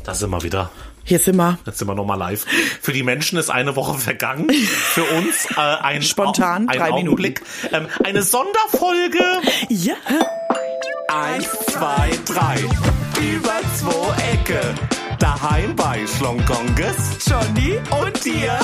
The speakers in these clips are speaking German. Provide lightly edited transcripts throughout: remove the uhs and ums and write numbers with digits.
Da sind wir wieder. Hier sind wir. Jetzt sind wir nochmal live. Für die Menschen ist eine Woche vergangen. Für uns ein spontan ein 3 Augenblick. Eine Sonderfolge. Ja. 1, 2, 3. Über 2 Ecke. Daheim bei Schlonggonges, Johnny und dir.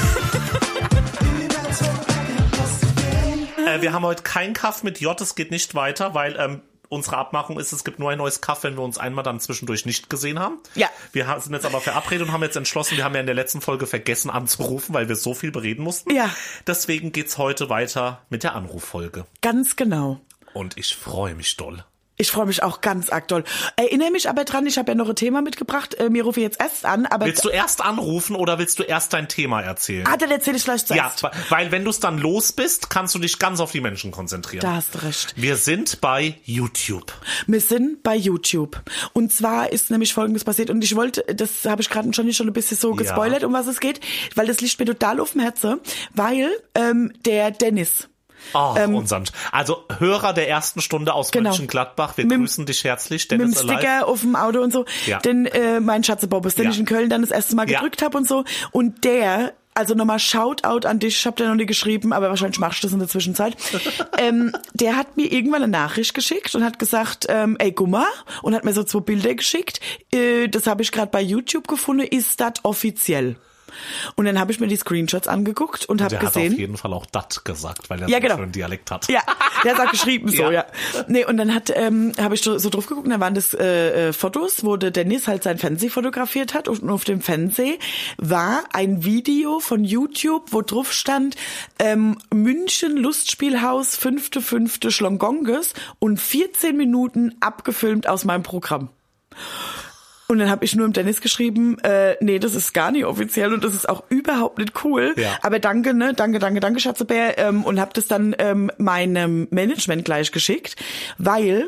Wir haben heute keinen Kaff mit J. Es geht nicht weiter, weil unsere Abmachung ist, es gibt nur ein neues Kaff, wenn wir uns einmal dann zwischendurch nicht gesehen haben. Ja. Wir sind jetzt aber verabredet und haben jetzt entschlossen, wir haben ja in der letzten Folge vergessen anzurufen, weil wir so viel bereden mussten. Ja. Deswegen geht's heute weiter mit der Anruffolge. Ganz genau. Und ich freue mich doll. Ich freue mich auch ganz arg doll. Erinnere mich aber dran, ich habe ja noch ein Thema mitgebracht. Mir rufe jetzt erst an. Aber willst du erst anrufen oder willst du erst dein Thema erzählen? Dann erzähle ich gleich zuerst. Ja, weil wenn du es dann los bist, kannst du dich ganz auf die Menschen konzentrieren. Da hast du recht. Wir sind bei YouTube. Wir sind bei YouTube. Und zwar ist nämlich Folgendes passiert. Und ich wollte, das habe ich gerade schon ein bisschen so gespoilert, um was es geht. Weil das liegt mir total auf dem Herzen. Weil der Dennis... Also Hörer der ersten Stunde aus Mönchengladbach, wir grüßen dich herzlich, Dennis. Mit dem Sticker auf dem Auto und so, ja. Den mein Schatze-Bobbes, den ich in Köln dann das erste Mal gedrückt habe und so. Und der, also nochmal Shoutout an dich, ich habe dir noch nie geschrieben, aber wahrscheinlich machst du das in der Zwischenzeit. Der hat mir irgendwann eine Nachricht geschickt und hat gesagt, ey, guck mal, und hat mir so 2 Bilder geschickt. Das habe ich gerade bei YouTube gefunden, ist das offiziell? Und dann habe ich mir die Screenshots angeguckt und habe gesehen. Der hat auf jeden Fall auch dat gesagt, weil er so einen Dialekt hat. Ja, der hat geschrieben so, ja. Nee, und dann habe ich so drauf geguckt, und da waren das Fotos, wo der Dennis halt sein Fernseh fotografiert hat, und auf dem Fernseh war ein Video von YouTube, wo drauf stand, München Lustspielhaus 5.5. Schlonggonges und 14 Minuten abgefilmt aus meinem Programm. Und dann habe ich nur im Dennis geschrieben, nee, das ist gar nicht offiziell und das ist auch überhaupt nicht cool. Ja. Aber danke, danke, Schatzebär. Und habe das dann meinem Management gleich geschickt, weil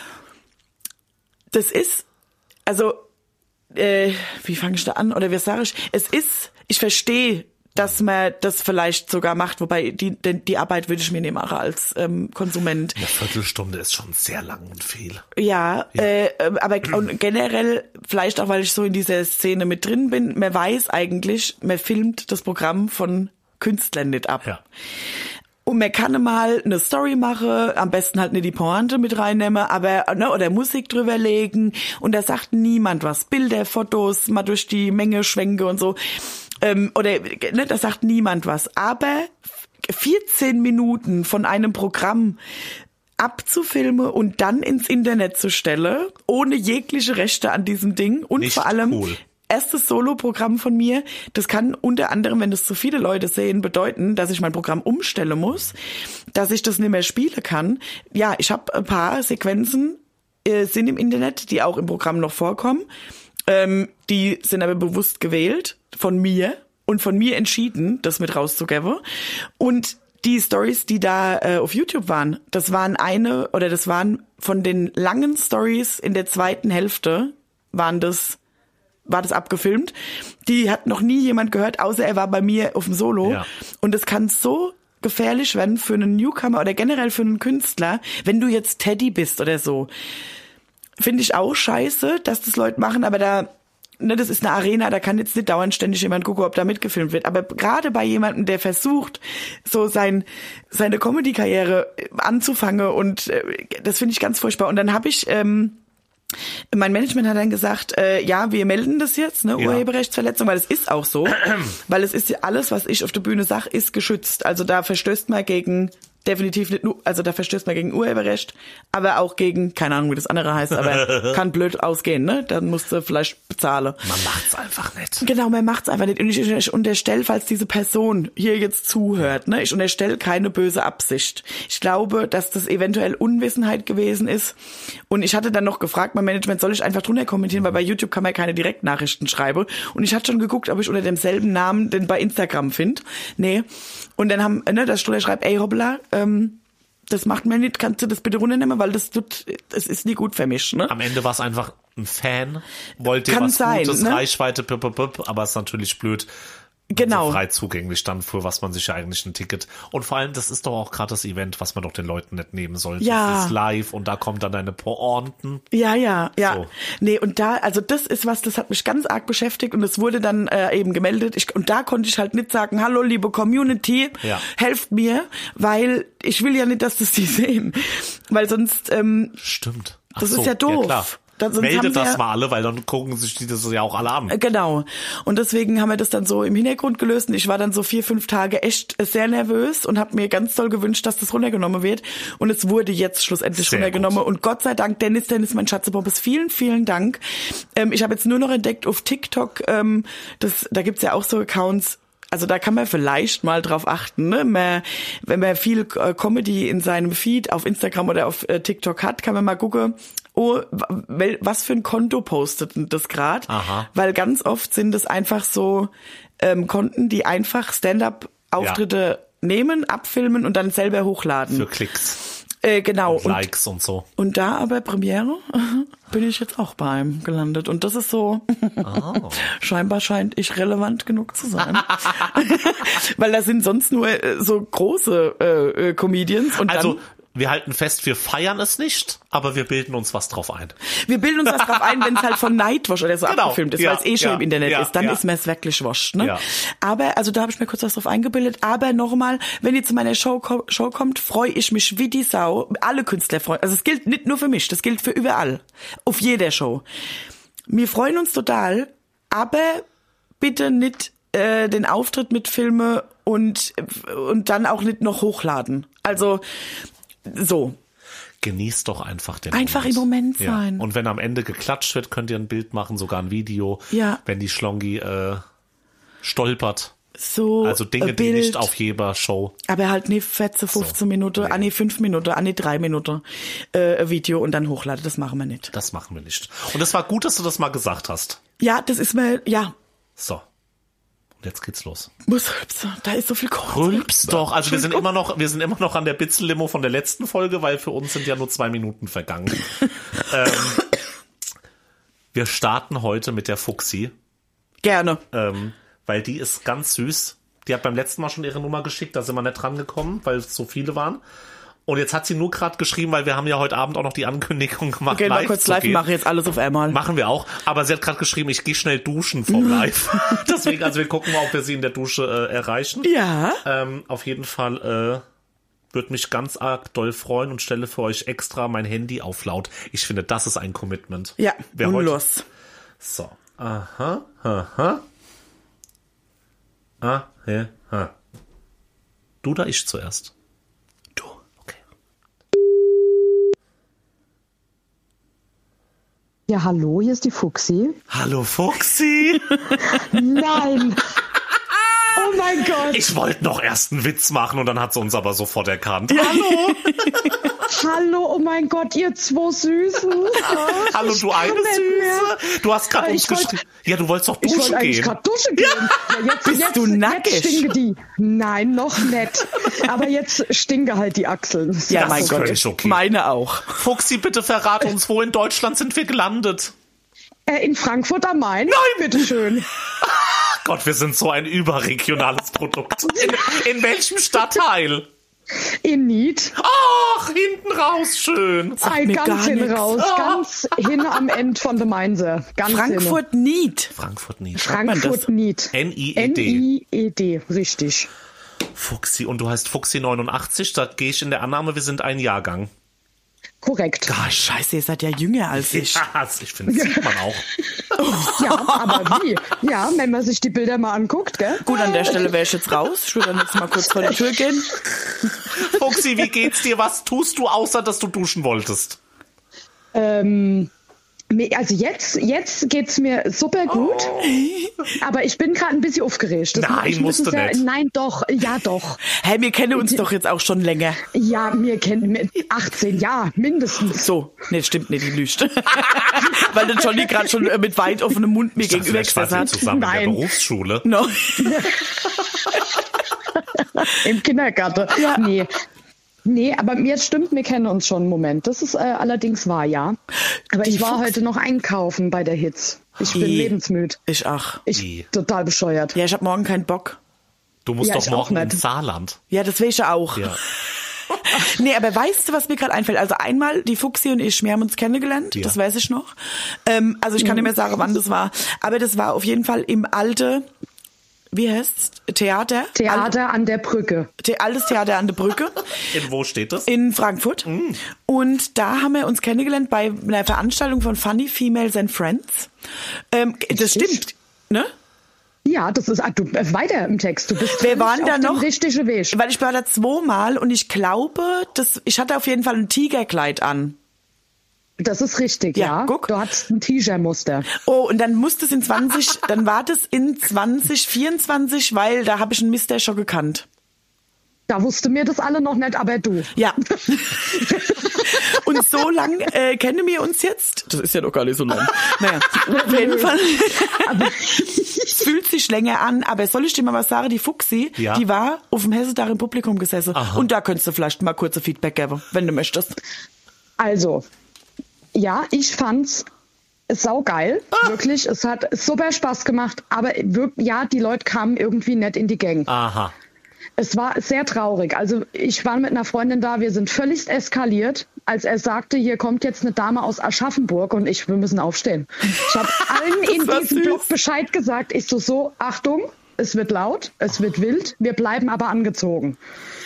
das ist, also, wie fange ich da an? Oder wie sage ich? Ich verstehe, dass man das vielleicht sogar macht, wobei die Arbeit würde ich mir nicht machen als Konsument. Eine Viertelstunde ist schon sehr lang und viel. Ja. Aber und generell, vielleicht auch, weil ich so in dieser Szene mit drin bin, man weiß eigentlich, man filmt das Programm von Künstlern nicht ab. Ja. Und man kann mal eine Story machen, am besten halt nicht die Pointe mit reinnehmen, aber oder Musik drüber legen, und da sagt niemand was. Bilder, Fotos, mal durch die Menge schwenke und so. Da sagt niemand was. Aber 14 Minuten von einem Programm abzufilmen und dann ins Internet zu stellen, ohne jegliche Rechte an diesem Ding, und nicht vor allem cool. Erstes Solo-Programm von mir, das kann unter anderem, wenn das zu viele Leute sehen, bedeuten, dass ich mein Programm umstellen muss, dass ich das nicht mehr spielen kann. Ja, ich habe ein paar Sequenzen sind im Internet, die auch im Programm noch vorkommen. Die sind aber bewusst gewählt von mir und von mir entschieden, das mit rauszugeben. Und die Stories, die da auf YouTube waren, das waren von den langen Stories in der zweiten Hälfte war das abgefilmt. Die hat noch nie jemand gehört, außer er war bei mir auf dem Solo. Ja. Und es kann so gefährlich werden für einen Newcomer oder generell für einen Künstler, wenn du jetzt Teddy bist oder so. Finde ich auch scheiße, dass das Leute machen, aber das ist eine Arena, da kann jetzt nicht dauernd ständig jemand gucken, ob da mitgefilmt wird. Aber gerade bei jemandem, der versucht, so seine Comedy-Karriere anzufangen, und das finde ich ganz furchtbar. Und dann habe ich, mein Management hat dann gesagt, ja, wir melden das jetzt, Urheberrechtsverletzung, weil es ist auch so, weil es ist ja alles, was ich auf der Bühne sage, ist geschützt. Also da verstößt man definitiv nicht nur, also da verstößt man gegen Urheberrecht, aber auch gegen, keine Ahnung, wie das andere heißt, aber kann blöd ausgehen, ne? Dann musst du vielleicht bezahlen. Man macht's einfach nicht. Genau, man macht's einfach nicht. Und ich unterstelle, falls diese Person hier jetzt zuhört, ne? Ich unterstelle keine böse Absicht. Ich glaube, dass das eventuell Unwissenheit gewesen ist. Und ich hatte dann noch gefragt, mein Management, soll ich einfach drunter kommentieren, weil bei YouTube kann man keine Direktnachrichten schreiben. Und ich hatte schon geguckt, ob ich unter demselben Namen den bei Instagram finde. Nee. Und dann das Stuller schreibt, ey Hoppla, das macht mir nicht, kannst du das bitte runternehmen, weil das ist nie gut für mich, ne? Am Ende war es einfach ein Fan, wollte kann was sein, Gutes, ne? Reichweite, aber es ist natürlich blöd, Genau. So frei zugänglich dann, für was man sich ja eigentlich ein Ticket. Und vor allem, das ist doch auch gerade das Event, was man doch den Leuten nicht nehmen sollte. Ja. Das ist live und da kommt dann deine Pointen. Ja. So. Nee, und also das ist was, das hat mich ganz arg beschäftigt und es wurde dann eben gemeldet. Und da konnte ich halt nicht sagen, hallo liebe Community, helft mir, weil ich will ja nicht, dass das die sehen. Weil sonst, Stimmt. Ach das so, ist ja doof. Ja, klar. Meldet das mal alle, weil dann gucken sich die das ja auch alle an. Genau. Und deswegen haben wir das dann so im Hintergrund gelöst und ich war dann so 4-5 Tage echt sehr nervös und habe mir ganz doll gewünscht, dass das runtergenommen wird. Und es wurde jetzt schlussendlich sehr runtergenommen. gut. Und Gott sei Dank, Dennis, mein Schatzepoppes, vielen, vielen Dank. Ich habe jetzt nur noch entdeckt auf TikTok, da gibt's ja auch so Accounts. Also da kann man vielleicht mal drauf achten, ne? Wenn man viel Comedy in seinem Feed auf Instagram oder auf TikTok hat, kann man mal gucken, was für ein Konto postet denn das gerade? Weil ganz oft sind es einfach so Konten, die einfach Stand-up-Auftritte nehmen, abfilmen und dann selber hochladen. Für Klicks. Genau. Und Likes und so. Und da aber Premiere bin ich jetzt auch bei einem gelandet. Und das ist so, scheinbar scheint ich relevant genug zu sein. Weil da sind sonst nur so große Comedians. Und also dann, wir halten fest, wir feiern es nicht, aber wir bilden uns was drauf ein. wir bilden uns was drauf ein, wenn es halt von Nightwash oder so abgefilmt ist, weil es eh schon im Internet ist, dann ist mir es wirklich wurscht. Ne? Ja. Aber, also da habe ich mir kurz was drauf eingebildet, aber nochmal, wenn ihr zu meiner Show kommt, freue ich mich wie die Sau. Alle Künstler freuen, also es gilt nicht nur für mich, das gilt für überall, auf jeder Show. Wir freuen uns total, aber bitte nicht den Auftritt mit Filme und dann auch nicht noch hochladen. Also so. Genießt doch einfach den Einfach Moment. im Moment sein. Ja. Und wenn am Ende geklatscht wird, könnt ihr ein Bild machen, sogar ein Video, wenn die Schlongi stolpert. So also Dinge, die nicht auf jeder Show. Aber halt nicht 14, 15 Minuten, nee. 5 Minuten, 3 Minuten Video und dann hochladen. Das machen wir nicht. Das machen wir nicht. Und es war gut, dass du das mal gesagt hast. Ja, das ist mir, ja. So. Und jetzt geht's los. Muss rülpsen. Da ist so viel Kohle. Rülps doch. Also wir sind immer noch an der Bitzel-Limo von der letzten Folge, weil für uns sind ja nur 2 Minuten vergangen. Wir starten heute mit der Fuchsi. Gerne. Weil die ist ganz süß. Die hat beim letzten Mal schon ihre Nummer geschickt, da sind wir nicht dran gekommen, weil es so viele waren. Und jetzt hat sie nur gerade geschrieben, weil wir haben ja heute Abend auch noch die Ankündigung gemacht, okay, live kurz live, mache jetzt alles auf einmal. Machen wir auch. Aber sie hat gerade geschrieben, ich gehe schnell duschen vom Live. Deswegen, also wir gucken mal, ob wir sie in der Dusche erreichen. Ja. Auf jeden Fall würde mich ganz arg doll freuen und stelle für euch extra mein Handy auf laut. Ich finde, das ist ein Commitment. Ja, wer und heute... los. So. Aha. Du oder ich zuerst? Du. Okay. Ja, hallo, hier ist die Fuchsi. Hallo Fuchsi! Nein! Oh mein Gott! Ich wollte noch erst einen Witz machen und dann hat sie uns aber sofort erkannt. Ja. Hallo! Hallo, oh mein Gott, ihr zwei Süßen. Hallo, du eine Süße. Du hast gerade uns geschrieben. Ja, du wolltest doch duschen gehen. Ich wollte eigentlich gerade duschen gehen. Ja, Bist du nackig? Jetzt stinke die. Nein, noch nicht. Aber jetzt stinke halt die Achseln. Ja, Das mein ist Gott. völlig okay. Meine auch. Fuchsi, bitte verrat uns, wo in Deutschland sind wir gelandet? In Frankfurt am Main? Nein! Bitteschön. Gott, wir sind so ein überregionales Produkt. In welchem Stadtteil? In Nied. Ach, hinten raus, schön. mir Ganz gar hin nix. raus. Ganz hin am Ende von der Mainse. Ganz Frankfurt Nied. Frankfurt nicht. Frankfurt Nied. N-I-E-D. N-I-E-D, richtig. Fuchsi, und du heißt Fuchsi 89, da gehe ich in der Annahme, wir sind ein Jahrgang. Korrekt. Ah, scheiße, ihr seid ja jünger als ich. Ja, ich finde, das sieht man auch. Ja, aber wie? Ja, wenn man sich die Bilder mal anguckt, gell? Gut, an der Stelle wäre ich jetzt raus. Ich würde dann jetzt mal kurz vor die Tür gehen. Fuchsi, wie geht's dir? Was tust du, außer dass du duschen wolltest? Also jetzt geht's mir super gut, aber ich bin gerade ein bisschen aufgeregt. Nein, musst du nicht. Nein, doch, ja doch. Hey, wir kennen uns doch jetzt auch schon länger. Ja, wir kennen 18 Jahre mindestens. So, nee, stimmt nicht, die lügt. Weil der Johnny gerade schon mit weit offenem Mund mir gegenüber gesessen hat. Zusammen in Nein. der Berufsschule. No. Im Kindergarten. Ja. Nee, aber mir stimmt, wir kennen uns schon einen Moment. Das ist allerdings wahr, ja. Aber ich war heute noch einkaufen bei der Hitz. Ich bin lebensmüd. Ich auch. Total bescheuert. Ja, ich habe morgen keinen Bock. Du musst doch ich morgen auch ins Saarland. Ja, das will ich ja auch. Ja. Nee, aber weißt du, was mir gerade einfällt? Also einmal, die Fuchsi und ich, wir haben uns kennengelernt, das weiß ich noch. Also ich kann nicht mehr sagen, wann das war. Aber das war auf jeden Fall im alte, wie heißt's? Theater an der Brücke. Altes Theater an der Brücke. In wo steht das? In Frankfurt. Und da haben wir uns kennengelernt bei einer Veranstaltung von Funny Females and Friends. Das stimmt, ne? Ja, das ist weiter im Text. Du bist wir waren da auf dem noch richtigen Weg. Weil ich war da 2-mal und ich glaube, ich hatte auf jeden Fall ein Tigerkleid an. Das ist richtig, ja. Guck. Du hattest ein T-Shirt-Muster. Oh, und dann musste es dann war das in 2024, weil da habe ich einen Mister schon gekannt. Da wussten mir das alle noch nicht, aber du. Ja. Und so lang kennen wir uns jetzt. Das ist ja doch gar nicht so lang. Naja, auf jeden Fall. Es fühlt sich länger an, aber soll ich dir mal was sagen? Die Fuchsi, die war auf dem Hessetag im Publikum gesessen. Aha. Und da könntest du vielleicht mal kurze Feedback geben, wenn du möchtest. Also, ja, ich fand's saugeil. Wirklich, es hat super Spaß gemacht. Aber ja, die Leute kamen irgendwie nicht in die Gang. Aha. Es war sehr traurig. Also ich war mit einer Freundin da, wir sind völlig eskaliert, als er sagte, hier kommt jetzt eine Dame aus Aschaffenburg und wir müssen aufstehen. Ich habe allen in diesem Block Bescheid gesagt. Ich so, Achtung, es wird laut, es wird wild, wir bleiben aber angezogen.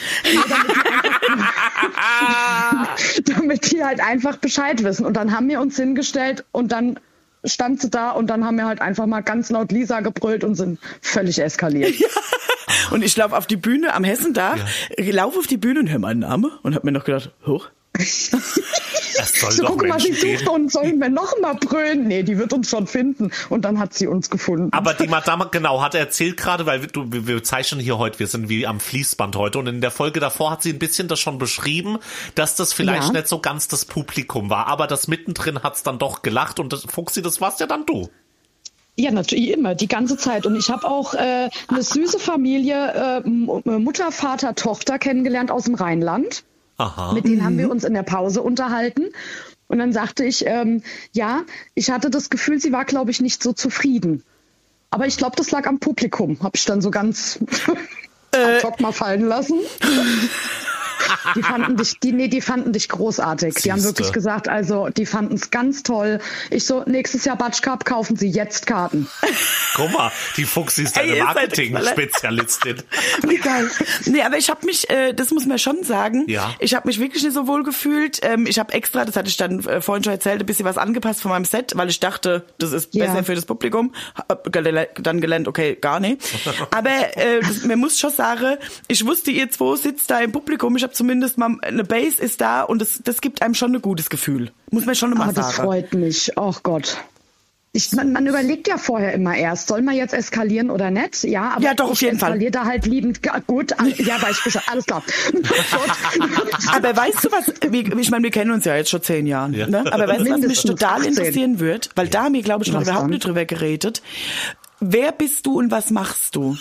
Damit die halt einfach Bescheid wissen. Und dann haben wir uns hingestellt und dann stand sie da und dann haben wir halt einfach mal ganz laut Lisa gebrüllt und sind völlig eskaliert. Ja. Und ich laufe auf die Bühne am Hessentag, laufe auf die Bühne und höre meinen Namen und habe mir noch gedacht, hoch. So, guck mal, sie sucht uns, sollen wir noch mal brüllen? Nee, die wird uns schon finden. Und dann hat sie uns gefunden. Aber die Madame, genau, hat erzählt gerade, weil wir zeichnen hier heute, wir sind wie am Fließband heute. Und in der Folge davor hat sie ein bisschen das schon beschrieben, dass das vielleicht nicht so ganz das Publikum war. Aber das mittendrin hat's dann doch gelacht. Und das, Fuchsi, das warst ja dann du. Ja, natürlich immer, die ganze Zeit. Und ich habe auch eine süße Familie, Mutter, Vater, Tochter kennengelernt aus dem Rheinland. Aha. Mit denen haben wir uns in der Pause unterhalten. Und dann sagte ich, ich hatte das Gefühl, sie war, glaube ich, nicht so zufrieden. Aber ich glaube, das lag am Publikum. Habe ich dann so ganz ad hoc mal fallen lassen. Die fanden dich großartig. Siehste. Die haben wirklich gesagt, also die fanden es ganz toll. Ich so, nächstes Jahr Batsch Cup, kaufen Sie jetzt Karten. Guck mal, die Fuchsi ist eine Marketing-Spezialistin. Wie geil. Nee, aber ich habe mich, das muss man schon sagen, ich habe mich wirklich nicht so wohl gefühlt. Ich habe extra, das hatte ich dann vorhin schon erzählt, ein bisschen was angepasst von meinem Set, weil ich dachte, das ist besser für das Publikum. Hab dann gelernt, okay, gar nicht. Aber man muss schon sagen, ich wusste, ihr zwei sitzt da im Publikum, ich habe zumindest mal, eine Base ist da und das gibt einem schon ein gutes Gefühl. Muss man schon mal sagen. Das freut mich. Oh Gott. Man überlegt ja vorher immer erst, soll man jetzt eskalieren oder nicht? Ja, aber ja, doch, auf jeden Fall. Eskaliert da halt liebend. Gut, ja, weiß ich Bescheid. Alles klar. Aber weißt du was, ich meine, wir kennen uns ja jetzt schon 10 Jahre, ne? Aber weißt du, was mich total interessieren wird? Weil da haben wir, glaube ich, noch überhaupt nicht drüber geredet. Wer bist du und was machst du?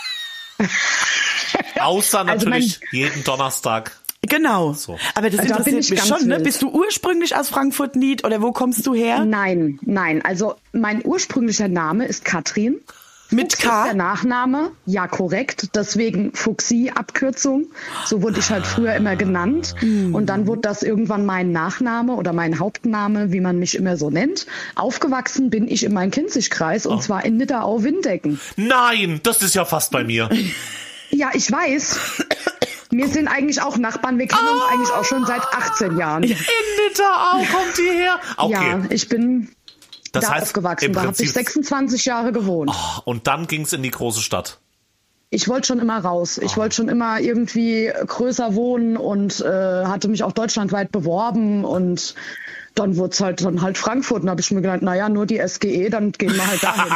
Außer natürlich jeden Donnerstag. Genau. So. Aber das interessiert mich schon, ne? Bist du ursprünglich aus Frankfurt-Nied oder wo kommst du her? Nein. Also mein ursprünglicher Name ist Katrin. Mit K? Ist der Nachname, ja, korrekt. Deswegen Fuchsi-Abkürzung. So wurde ich halt früher immer genannt. Und dann wurde das irgendwann mein Nachname oder mein Hauptname, wie man mich immer so nennt. Aufgewachsen bin ich im Main-Kinzig-Kreis und zwar in Nidderau-Windecken. Nein, das ist ja fast bei mir. Ja, ich weiß. Wir sind eigentlich auch Nachbarn. Wir kennen uns eigentlich auch schon seit 18 Jahren. In Nidderau kommt die her. Okay. Ja, ich bin aufgewachsen. Da habe ich 26 Jahre gewohnt. Oh, und dann ging es in die große Stadt. Ich wollte schon immer raus. Ich wollte schon immer irgendwie größer wohnen und hatte mich auch deutschlandweit beworben und dann wurde es halt Frankfurt. Und habe ich mir gedacht, naja, nur die SGE, dann gehen wir halt dahin.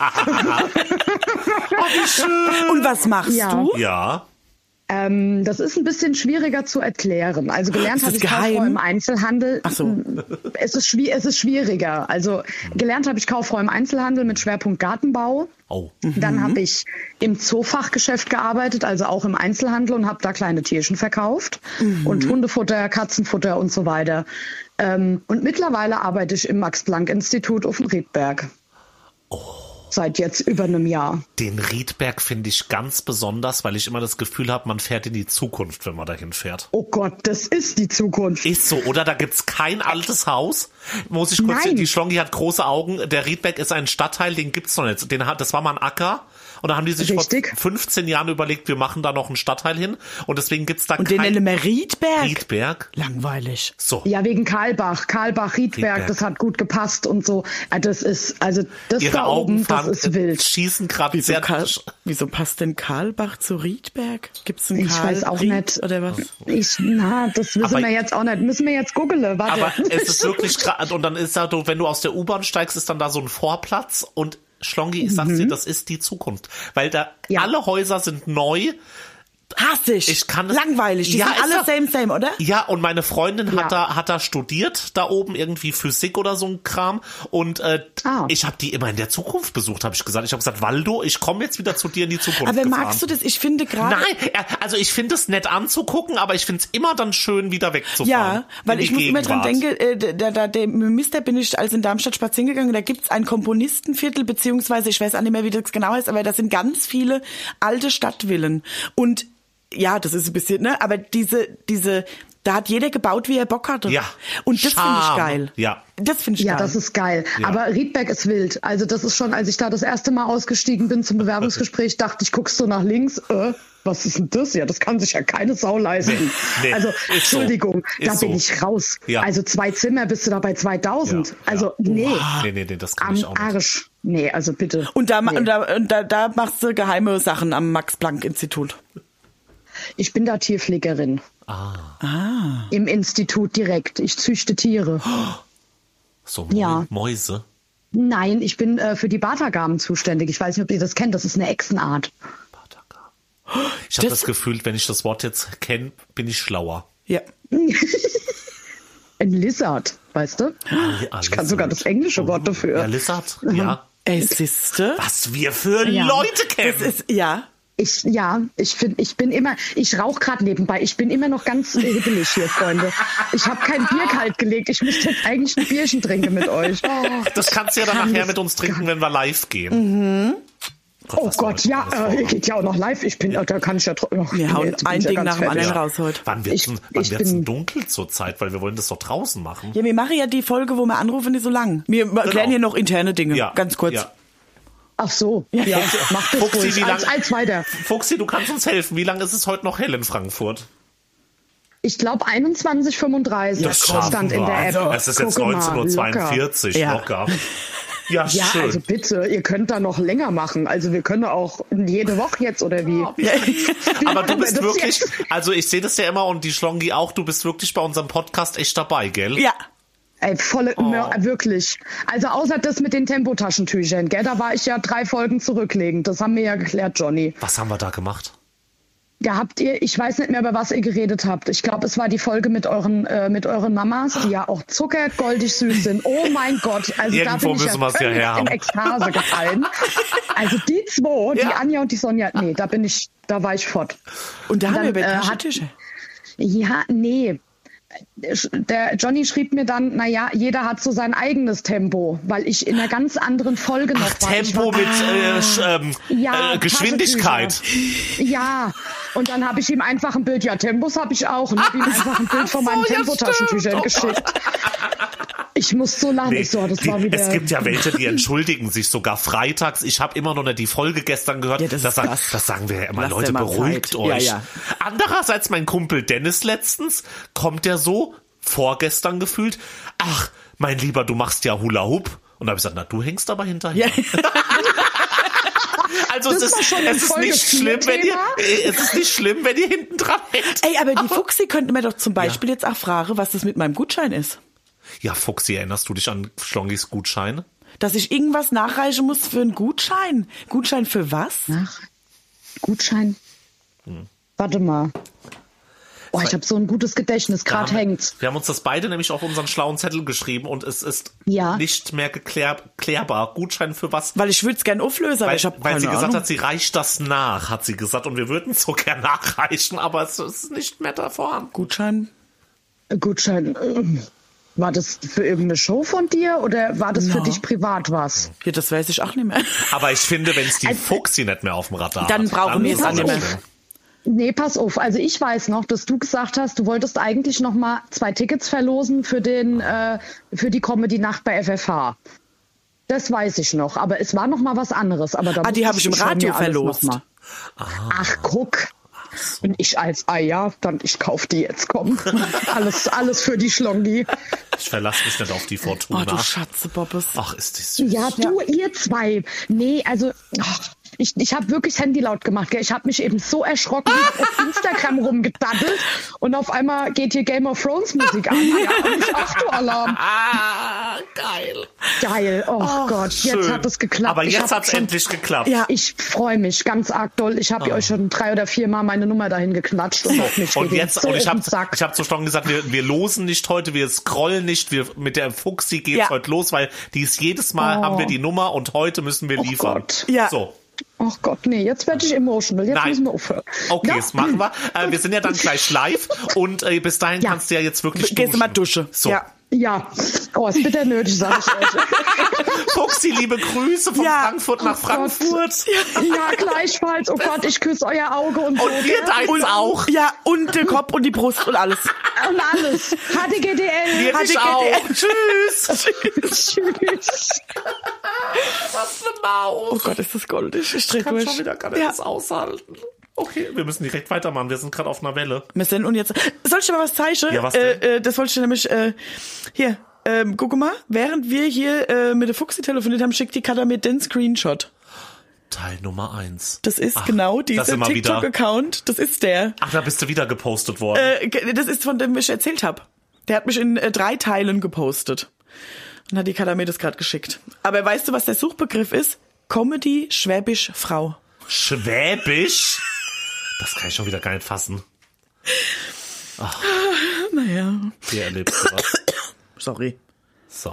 Wie schön. Und was machst du? Ja. Das ist ein bisschen schwieriger zu erklären. Also gelernt habe ich Kauffrau im Einzelhandel. Ach so. Es ist schwieriger. Also gelernt habe ich Kauffrau im Einzelhandel mit Schwerpunkt Gartenbau. Oh. Dann habe ich im Zoofachgeschäft gearbeitet, also auch im Einzelhandel und habe da kleine Tierchen verkauft und Hundefutter, Katzenfutter und so weiter. Und mittlerweile arbeite ich im Max-Planck-Institut auf dem Riedberg. Seit jetzt über einem Jahr. Den Riedberg finde ich ganz besonders, weil ich immer das Gefühl habe, man fährt in die Zukunft, wenn man dahin fährt. Oh Gott, das ist die Zukunft. Ist so, oder? Da gibt's kein altes Haus. Muss ich kurz, die Schlongi hat große Augen. Der Riedberg ist ein Stadtteil, den gibt's noch nicht. Das war mal ein Acker. Und da haben die sich vor 15 Jahren überlegt, wir machen da noch einen Stadtteil hin. Und deswegen gibt's da und den nennen wir Riedberg? Riedberg. Langweilig. So. Ja, wegen Karlbach, Riedberg, das hat gut gepasst und so. Das ist, also das Ihre da oben, das ist wild. Schießen gerade sehr. Wieso passt denn Karlbach zu Riedberg? Gibt's einen Ich weiß auch nicht. Oder was? Das wissen wir jetzt auch nicht. Müssen wir jetzt googeln, warte. Aber es ist wirklich gerade, und dann ist da, wenn du aus der U-Bahn steigst, ist dann da so ein Vorplatz und Schlongi, ich sag's dir, das ist die Zukunft. Weil da alle Häuser sind neu. Hasse ich. Ich kann langweilig. Die sind alle same, oder? Ja, und meine Freundin hat da studiert, da oben irgendwie Physik oder so ein Kram. Und ich habe die immer in der Zukunft besucht, habe ich gesagt. Ich habe gesagt, Waldo, ich komme jetzt wieder zu dir in die Zukunft. Aber magst du das? Ich finde gerade... Nein, also ich finde es nett anzugucken, aber ich finde es immer dann schön, wieder wegzufahren. Ja, weil ich muss immer dran denken, Mister bin ich als in Darmstadt spazieren gegangen, da gibt's ein Komponistenviertel, beziehungsweise, ich weiß auch nicht mehr, wie das genau heißt, aber da sind ganz viele alte Stadtvillen. Und ja, das ist ein bisschen, ne? Aber da hat jeder gebaut, wie er Bock hatte. Ja. Und das finde ich geil. Ja. Das finde ich geil. Ja, das ist geil. Ja. Aber Riedberg ist wild. Also das ist schon, als ich da das erste Mal ausgestiegen bin zum Bewerbungsgespräch, dachte ich, guckst du nach links, was ist denn das? Ja, das kann sich ja keine Sau leisten. Nee, also, Entschuldigung, da bin ich raus. Ja. Also 2 Zimmer bist du da bei 2000. Ja. Also, nee. Nee, das kann ich auch nicht. Arsch. Nee, also bitte. Und da machst du geheime Sachen am Max-Planck-Institut. Ich bin da Tierpflegerin. Im Institut direkt. Ich züchte Tiere. So Mäuse? Nein, ich bin für die Batagamen zuständig. Ich weiß nicht, ob ihr das kennt. Das ist eine Echsenart. Batagamen. Ich habe das Gefühl, wenn ich das Wort jetzt kenne, bin ich schlauer. Ja. Ein Lizard, weißt du? Ich kann sogar das englische Wort dafür. Ja, Lizard, ja. Siehste? Was wir für Leute kennen. Das ist, Ich rauche gerade nebenbei. Ich bin immer noch ganz hibbelig hier, Freunde. Ich habe kein Bier kalt gelegt. Ich müsste jetzt eigentlich ein Bierchen trinken mit euch. Das kannst du ja dann nachher mit uns trinken, wenn wir live gehen. Gott, ihr geht ja auch noch live. Da kann ich ja... Wir hauen ein Ding nach dem anderen raus heute. Wann wird's denn dunkel zur Zeit? Weil wir wollen das doch draußen machen. Ja, wir machen ja die Folge, wo wir anrufen, nicht so lang. Wir erklären hier noch interne Dinge. Ja. Ganz kurz. Ja. Ach so, ja, mach das Fuchsi, ruhig. Als weiter. Fuchsi, du kannst uns helfen. Wie lange ist es heute noch hell in Frankfurt? Ich glaube 21:35 stand in der App. Es ist jetzt 19:42 Uhr locker. Ja, schön. Also bitte, ihr könnt da noch länger machen. Also wir können auch jede Woche jetzt oder wie. Aber du bist wirklich, also ich sehe das ja immer und die Schlongi auch, du bist wirklich bei unserem Podcast echt dabei, gell? Ja. Ey, wirklich. Also außer das mit den Tempotaschentüchern, gell? Da war ich ja 3 Folgen zurücklegend. Das haben wir ja geklärt, Johnny. Was haben wir da gemacht? Da ich weiß nicht mehr, über was ihr geredet habt. Ich glaube, es war die Folge mit euren Mamas, die ja auch zuckergoldig süß sind. Oh mein Gott. Also irgendwo da bin ich ja völlig in Ekstase gefallen. Also die 2, die Anja und die Sonja, nee, da war ich fort. Und da haben wir über Taschentücher. Ja, nee. Der Johnny schrieb mir dann, naja, jeder hat so sein eigenes Tempo, weil ich in einer ganz anderen Folge noch war. Tempo mit Geschwindigkeit. Ja, und dann habe ich ihm einfach ein Bild, Tempos habe ich auch, und habe ihm einfach ein Bild von meinen Tempotaschentüchern geschickt. Ich muss so lachen. Das war wieder. Es gibt ja welche, die entschuldigen sich sogar freitags. Ich habe immer noch nicht die Folge gestern gehört. Ja, das sagen wir ja immer. Leute, beruhigt euch. Ja. Andererseits mein Kumpel Dennis letztens kommt der so, vorgestern gefühlt, ach, mein Lieber, du machst ja Hula Hoop. Und da habe ich gesagt, na, du hängst aber hinterher. Ja. Also es ist nicht schlimm, wenn ihr hinten dran hängt. Ey, aber die Fuchsi könnte mir doch zum Beispiel jetzt auch fragen, was das mit meinem Gutschein ist. Ja, Fuchsi, erinnerst du dich an Schlongis Gutschein? Dass ich irgendwas nachreichen muss für einen Gutschein. Gutschein für was? Gutschein? Warte mal. Oh, ich habe so ein gutes Gedächtnis, gerade hängt's. Wir haben uns das beide nämlich auf unseren schlauen Zettel geschrieben und es ist nicht mehr klärbar. Gutschein für was? Weil ich würde es gerne auflösen, aber ich habe keine Ahnung. Weil sie gesagt hat, sie reicht das nach, hat sie gesagt. Und wir würden es so gerne nachreichen, aber es ist nicht mehr da vorhanden. Gutschein. War das für irgendeine Show von dir oder war das für dich privat was? Ja, das weiß ich auch nicht mehr. Aber ich finde, wenn es die Fuchsi nicht mehr auf dem Radar hat, dann brauchen wir es auch nicht mehr. Nee, pass auf. Also ich weiß noch, dass du gesagt hast, du wolltest eigentlich noch mal 2 Tickets verlosen für die Comedy-Nacht bei FFH. Das weiß ich noch. Aber es war noch mal was anderes. Aber da die habe ich im Radio verlost. Ach, guck. Und ich als dann ich kauf die jetzt, komm. alles für die Schlongi. Ich verlasse mich nicht auf die Fortuna. Oh, du Schatze, Bobbes. Ach, ist die süß. Ja, ihr zwei. Nee, also... Ich habe wirklich das Handy laut gemacht. Gell? Ich habe mich eben so erschrocken, auf Instagram rumgedaddelt und auf einmal geht hier Game of Thrones Musik an. Ja, und ich Alarm. Geil. Oh Gott, schön. Jetzt hat es geklappt. Aber jetzt hat es endlich geklappt. Ja, ich freue mich ganz arg doll. Ich habe euch schon 3 oder 4 Mal meine Nummer dahin geklatscht und auf mich und jetzt so und ich habe zu Stocken gesagt, wir losen nicht heute, wir scrollen nicht, wir mit der Fuchsi geht's heute los, weil die ist jedes Mal haben wir die Nummer und heute müssen wir liefern. Gott. Ja. So. Ach Gott, nee, jetzt werde ich emotional. Jetzt müssen wir aufhören. Okay, das machen wir. Wir sind ja dann gleich live und bis dahin kannst du ja jetzt wirklich duschen. Gehst du mal duschen. So. Ja. Oh, ist bitter nötig, sag ich euch. Fuchsi, liebe Grüße von Frankfurt nach Frankfurt. Ja, gleichfalls. Oh Gott, ich küsse euer Auge und so. Und wir deins auch. Ja, und den Kopf und die Brust und alles. Und alles. HDGDL. Wir dich auch. Tschüss. Tschüss. Was für Maus. Oh Gott, ist das goldig. Ich dreh kann durch. schon wieder gar nicht das aushalten. Okay, wir müssen direkt weitermachen. Wir sind gerade auf einer Welle. Wir sind und jetzt. Soll ich dir mal was zeigen? Ja, was denn? Das wollte ich dir nämlich hier. Guck mal, während wir hier mit der Fuchsi telefoniert haben, schickt die Katha mir den Screenshot. Teil Nummer 1. Das ist genau dieser TikTok-Account. Das ist der. Ach, da bist du wieder gepostet worden. Das ist von dem ich erzählt habe. Der hat mich in 3 Teilen gepostet. Und hat die Katha mir das gerade geschickt. Aber weißt du, was der Suchbegriff ist? Comedy Schwäbisch Frau. Schwäbisch? Das kann ich schon wieder gar nicht fassen. Ach. Naja. Hier erlebst du was. Sorry. So.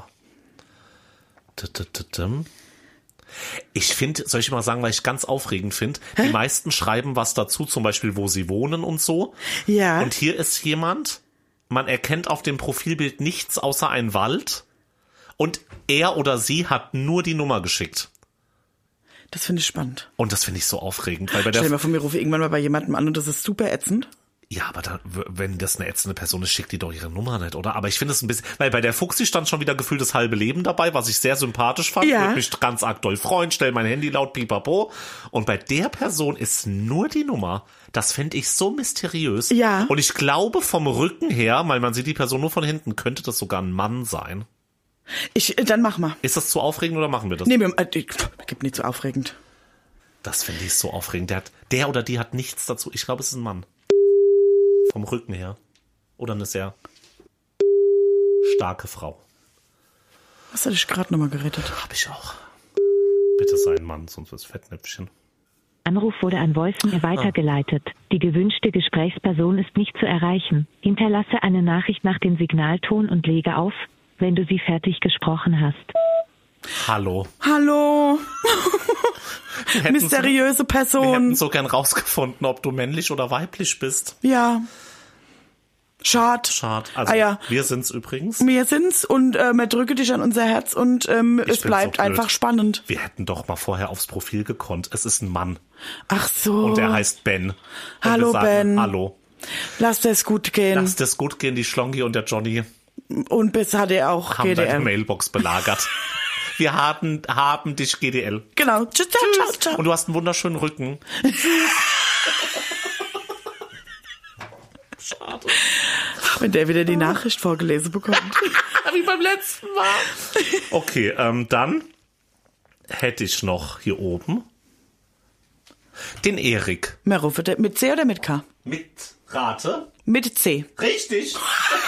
Ich finde, soll ich mal sagen, weil ich ganz aufregend finde, die meisten schreiben was dazu, zum Beispiel, wo sie wohnen und so. Ja. Und hier ist jemand, man erkennt auf dem Profilbild nichts außer ein Wald und er oder sie hat nur die Nummer geschickt. Das finde ich spannend. Und das finde ich so aufregend. Weil Stell dir mal vor, mir rufe irgendwann mal bei jemandem an und das ist super ätzend. Ja, aber dann, wenn das eine ätzende Person ist, schickt die doch ihre Nummer nicht, oder? Aber ich finde es ein bisschen, weil bei der Fuchsi stand schon wieder gefühlt das halbe Leben dabei, was ich sehr sympathisch fand. Ja. Würde mich ganz arg doll freuen, stell mein Handy laut, pipapo. Und bei der Person ist nur die Nummer. Das fände ich so mysteriös. Ja. Und ich glaube vom Rücken her, weil man sieht die Person nur von hinten, könnte das sogar ein Mann sein. Dann mach mal. Ist das zu aufregend oder machen wir das? Nee, gibt nicht zu aufregend. Das finde ich so aufregend. Der oder die hat nichts dazu. Ich glaube, es ist ein Mann. Vom Rücken her. Oder eine sehr starke Frau. Hast du dich gerade nochmal gerettet? Hab ich auch. Bitte sei ein Mann, sonst wird's Fettnäpfchen. Anruf wurde an Voicemail weitergeleitet. Die gewünschte Gesprächsperson ist nicht zu erreichen. Hinterlasse eine Nachricht nach dem Signalton und lege auf, wenn du sie fertig gesprochen hast. Hallo. Hallo. Mysteriöse Person. Wir hätten so gern rausgefunden, ob du männlich oder weiblich bist. Ja. Schade. Also, ja. Wir sind's übrigens. Wir sind's und wir drücken dich an unser Herz und es bleibt so einfach spannend. Wir hätten doch mal vorher aufs Profil gekonnt. Es ist ein Mann. Ach so. Und er heißt Ben. Und hallo, wir sagen, Ben. Hallo. Lass das gut gehen. Lass das gut gehen, die Schlongi und der Johnny. Und bis hat er auch haben GDL. Deine Mailbox belagert. Wir haben dich GDL. Genau. Tschüss. Ciao. Und du hast einen wunderschönen Rücken. Schade. Wenn der wieder die Nachricht vorgelesen bekommt. Wie beim letzten Mal. Okay, dann hätte ich noch hier oben den Erik. Mit C oder mit K? Mit Rate? Mit C. Richtig.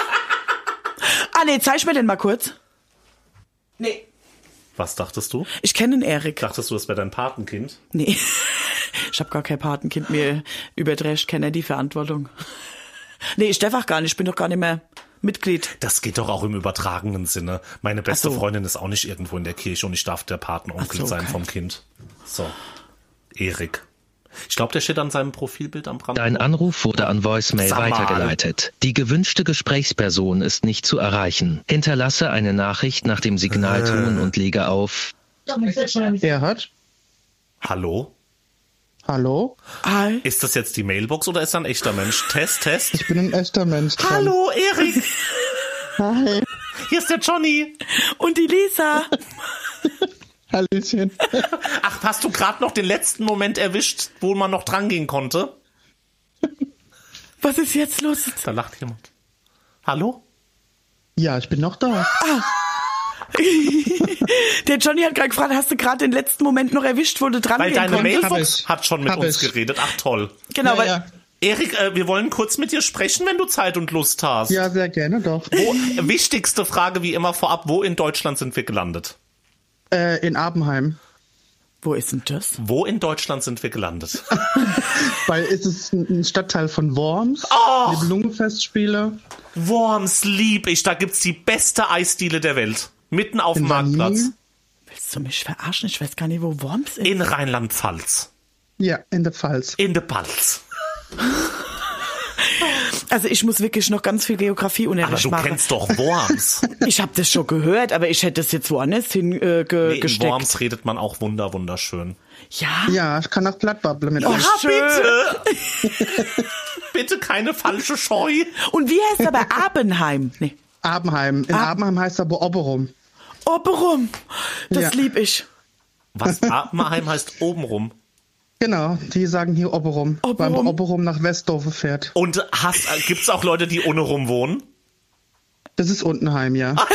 Nee, zeig mir den mal kurz. Nee. Was dachtest du? Ich kenne den Erik. Dachtest du, das wäre dein Patenkind? Nee. Ich habe gar kein Patenkind. Mir überträgt keiner die Verantwortung. Nee, ich darf auch gar nicht. Ich bin doch gar nicht mehr Mitglied. Das geht doch auch im übertragenen Sinne. Meine beste Freundin ist auch nicht irgendwo in der Kirche und ich darf der Patenonkel sein vom Kind. So. Erik. Ich glaube, der steht an seinem Profilbild am Brand. Dein Anruf wurde an Voicemail weitergeleitet. Die gewünschte Gesprächsperson ist nicht zu erreichen. Hinterlasse eine Nachricht nach dem Signalton und lege auf. Erhard? Hallo? Hallo? Hi. Ist das jetzt die Mailbox oder ist da ein echter Mensch? Test. Ich bin ein echter Mensch. Hallo, Erik. Hi. Hier ist der Johnny. Und die Lisa. Hallöchen. Ach, hast du gerade noch den letzten Moment erwischt, wo man noch dran gehen konnte? Was ist jetzt los? Da lacht jemand. Hallo? Ja, ich bin noch da. Der Johnny hat gerade gefragt, hast du gerade den letzten Moment noch erwischt, wo du dran Weil gehen deine konntest? Mailbox hat schon mit uns geredet. Ach, toll. Genau, Ja, weil ja. Erik, wir wollen kurz mit dir sprechen, wenn du Zeit und Lust hast. Ja, sehr gerne doch. Wichtigste Frage wie immer vorab, wo in Deutschland sind wir gelandet? In Abenheim. wo ist denn das? Wo in Deutschland sind wir gelandet? Weil es ist ein Stadtteil von Worms, Nibelungenfestspiele. Worms lieb ich, da gibt's die beste Eisdiele der Welt. Mitten auf dem In Vanille. Marktplatz. Willst du mich verarschen? Ich weiß gar nicht, wo Worms ist. In Rheinland-Pfalz. Ja, in der Pfalz. In der Pfalz. Also ich muss wirklich noch ganz viel Aber Geografieunterricht du machen. kennst doch Worms. Ich habe das schon gehört, aber ich hätte das jetzt woanders In gesteckt. Worms redet man auch wunderschön. Ja. Ja, ich kann auch Blattbubble mit Oh, euch. Bitte! Bitte keine falsche Scheu. Und wie heißt aber Abenheim? Nee. Abenheim. In Abenheim heißt aber Oberum. Oberum. Das Ja. lieb ich. Was? Abenheim heißt obenrum. Genau, die sagen hier Oberum. Oberum. Weil man Oberum nach Westdorfe fährt. Und gibt's auch Leute, die ohne rum wohnen? Das ist Untenheim, ja. Das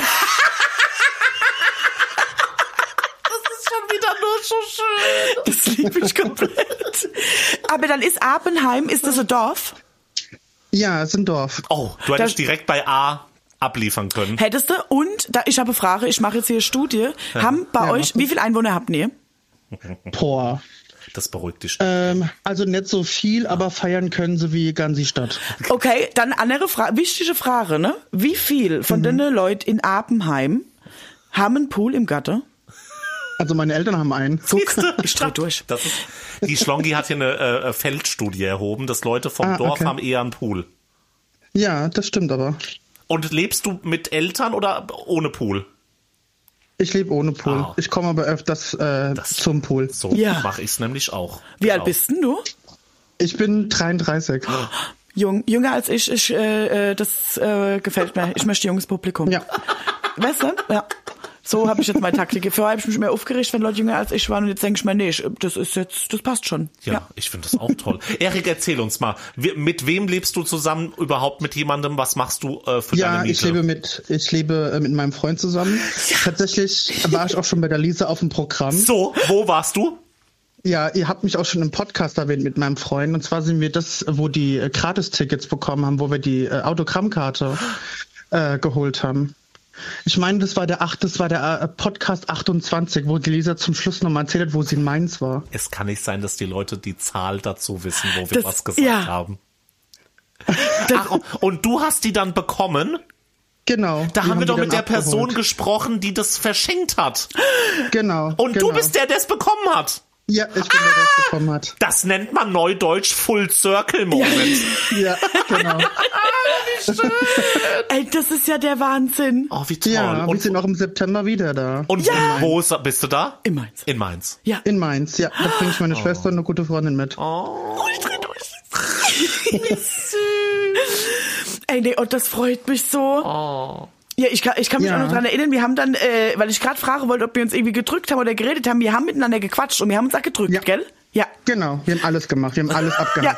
ist schon wieder nur so schön. Das lieb ich komplett. Aber dann ist Abenheim, ist das ein Dorf? Ja, es ist ein Dorf. Oh, du hättest direkt bei A abliefern können. Hättest du? Und, ich habe eine Frage, ich mache jetzt hier eine Studie. Haben bei euch, wie viele Einwohner habt ihr? Boah. Das beruhigt dich. Also nicht so viel, aber feiern können sie wie ganze Stadt. Okay, dann andere Frage, wichtige Frage, ne? Wie viel von den Leuten in Abenheim haben einen Pool im Garten? Also meine Eltern haben einen. Siehste? Ich dreh durch. Das ist, die Schlongi hat hier eine Feldstudie erhoben, dass Leute vom Dorf okay. haben eher einen Pool. Ja, das stimmt aber. Und lebst du mit Eltern oder ohne Pool? Ich lebe ohne Pool. Ah. Ich komme aber öfters zum Pool. So Ja. mache ich's nämlich auch. Wie Genau. alt bist denn du? Ich bin 33. Jünger als ich, das gefällt mir. Ich möchte junges Publikum. Ja. Weißt du? Ja. So habe ich jetzt meine Taktik. Vorher habe ich mich mehr aufgeregt, wenn Leute jünger als ich waren und jetzt denke ich mir, nee, das passt schon. Ja, ich finde das auch toll. Erik, erzähl uns mal, mit wem lebst du zusammen, überhaupt mit jemandem? Was machst du für deine Miete? Ich lebe mit meinem Freund zusammen. Ja. Tatsächlich war ich auch schon bei der Lisa auf dem Programm. So, wo warst du? Ja, ihr habt mich auch schon im Podcast erwähnt mit meinem Freund. Und zwar sind wir das, wo die Gratis-Tickets bekommen haben, wo wir die Autogrammkarte geholt haben. Ich meine, das war der Podcast 28, wo die Lisa zum Schluss nochmal erzählt hat, wo sie in Mainz war. Es kann nicht sein, dass die Leute die Zahl dazu wissen, wo wir was gesagt haben. Ach, und du hast die dann bekommen? Genau. Da haben wir doch mit der abgeholt. Person gesprochen, die das verschenkt hat. Genau. Und genau. du bist der es bekommen hat. Ja, ich bin der, der es bekommen hat. Das nennt man neudeutsch Full Circle Moment. Ja, genau. Ey, das ist ja der Wahnsinn. Oh, wie toll. Ja, wir und sind auch im September wieder da. und wo bist du da? In Mainz. In Mainz. Ja. In Mainz, ja. Da bringe ich meine Schwester und eine gute Freundin mit. Oh, Ich dreh durch. Wie süß. Ey, nee, und das freut mich so. oh. Ja, ich kann mich auch noch dran erinnern, wir haben dann, weil ich gerade fragen wollte, ob wir uns irgendwie gedrückt haben oder geredet haben, wir haben miteinander gequatscht und wir haben uns auch gedrückt, Ja. gell? Ja. Genau, wir haben alles gemacht, wir haben alles abgehakt.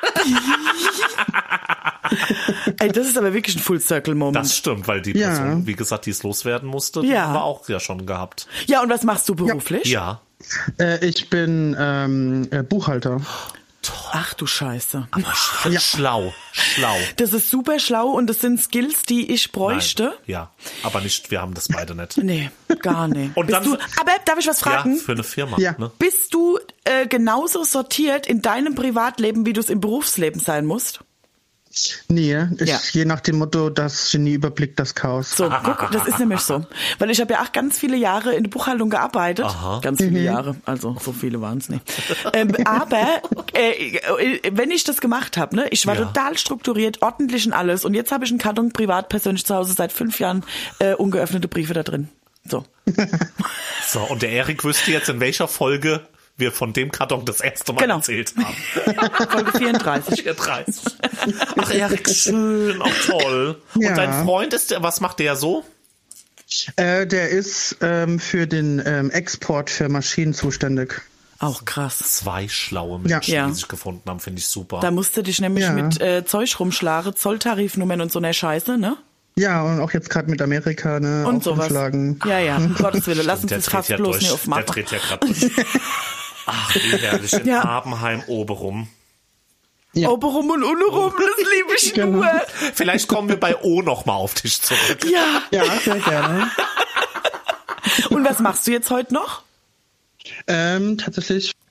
Ey, das ist aber wirklich ein Full-Circle-Moment. Das stimmt, weil die Person, wie gesagt, die es loswerden musste, die Ja. haben wir auch ja schon gehabt. Ja, und was machst du beruflich? Ja. Ich bin Buchhalter. Ach du Scheiße. Schlau. Das ist super schlau und das sind Skills, die ich bräuchte. Nein. Ja, aber nicht, wir haben das beide nicht. Nee, gar nicht. Und dann- aber darf ich was fragen? Ja, für eine Firma. Ja. Ne? Bist du genauso sortiert in deinem Privatleben, wie du es im Berufsleben sein musst? Nee, je nach dem Motto, das Genie überblickt das Chaos. So, guck, das ist nämlich so. Weil ich habe ja auch ganz viele Jahre in der Buchhaltung gearbeitet. Aha. Ganz viele Jahre, also so viele waren es nicht. Aber wenn ich das gemacht habe, ne, ich war total strukturiert, ordentlich und alles. Und jetzt habe ich einen Karton privat persönlich zu Hause seit 5 Jahren ungeöffnete Briefe da drin. So. So, und der Erik wüsste jetzt, in welcher Folge wir von dem Karton das erste Mal erzählt haben. Folge 34. Ach, Erik, schön, auch toll. Ja. Und dein Freund was macht der so? Der ist für den Export für Maschinen zuständig. Auch krass. 2 schlaue Menschen, die sich gefunden haben, finde ich super. Da musst du dich nämlich mit Zeug rumschlagen, Zolltarifnummern und so einer Scheiße, ne? Ja, und auch jetzt gerade mit Amerika, ne? Und sowas. Umschlagen. Ja, um Gottes Willen, lass uns das fast bloß nicht aufmachen. Der dreht ja gerade durch. Ach, wie herrlich, in Abenheim, Oberum. Ja. Oberum und Unerum, das liebe ich nur. Vielleicht kommen wir bei O nochmal auf dich zurück. Ja, sehr gerne. Und was machst du jetzt heute noch? Tatsächlich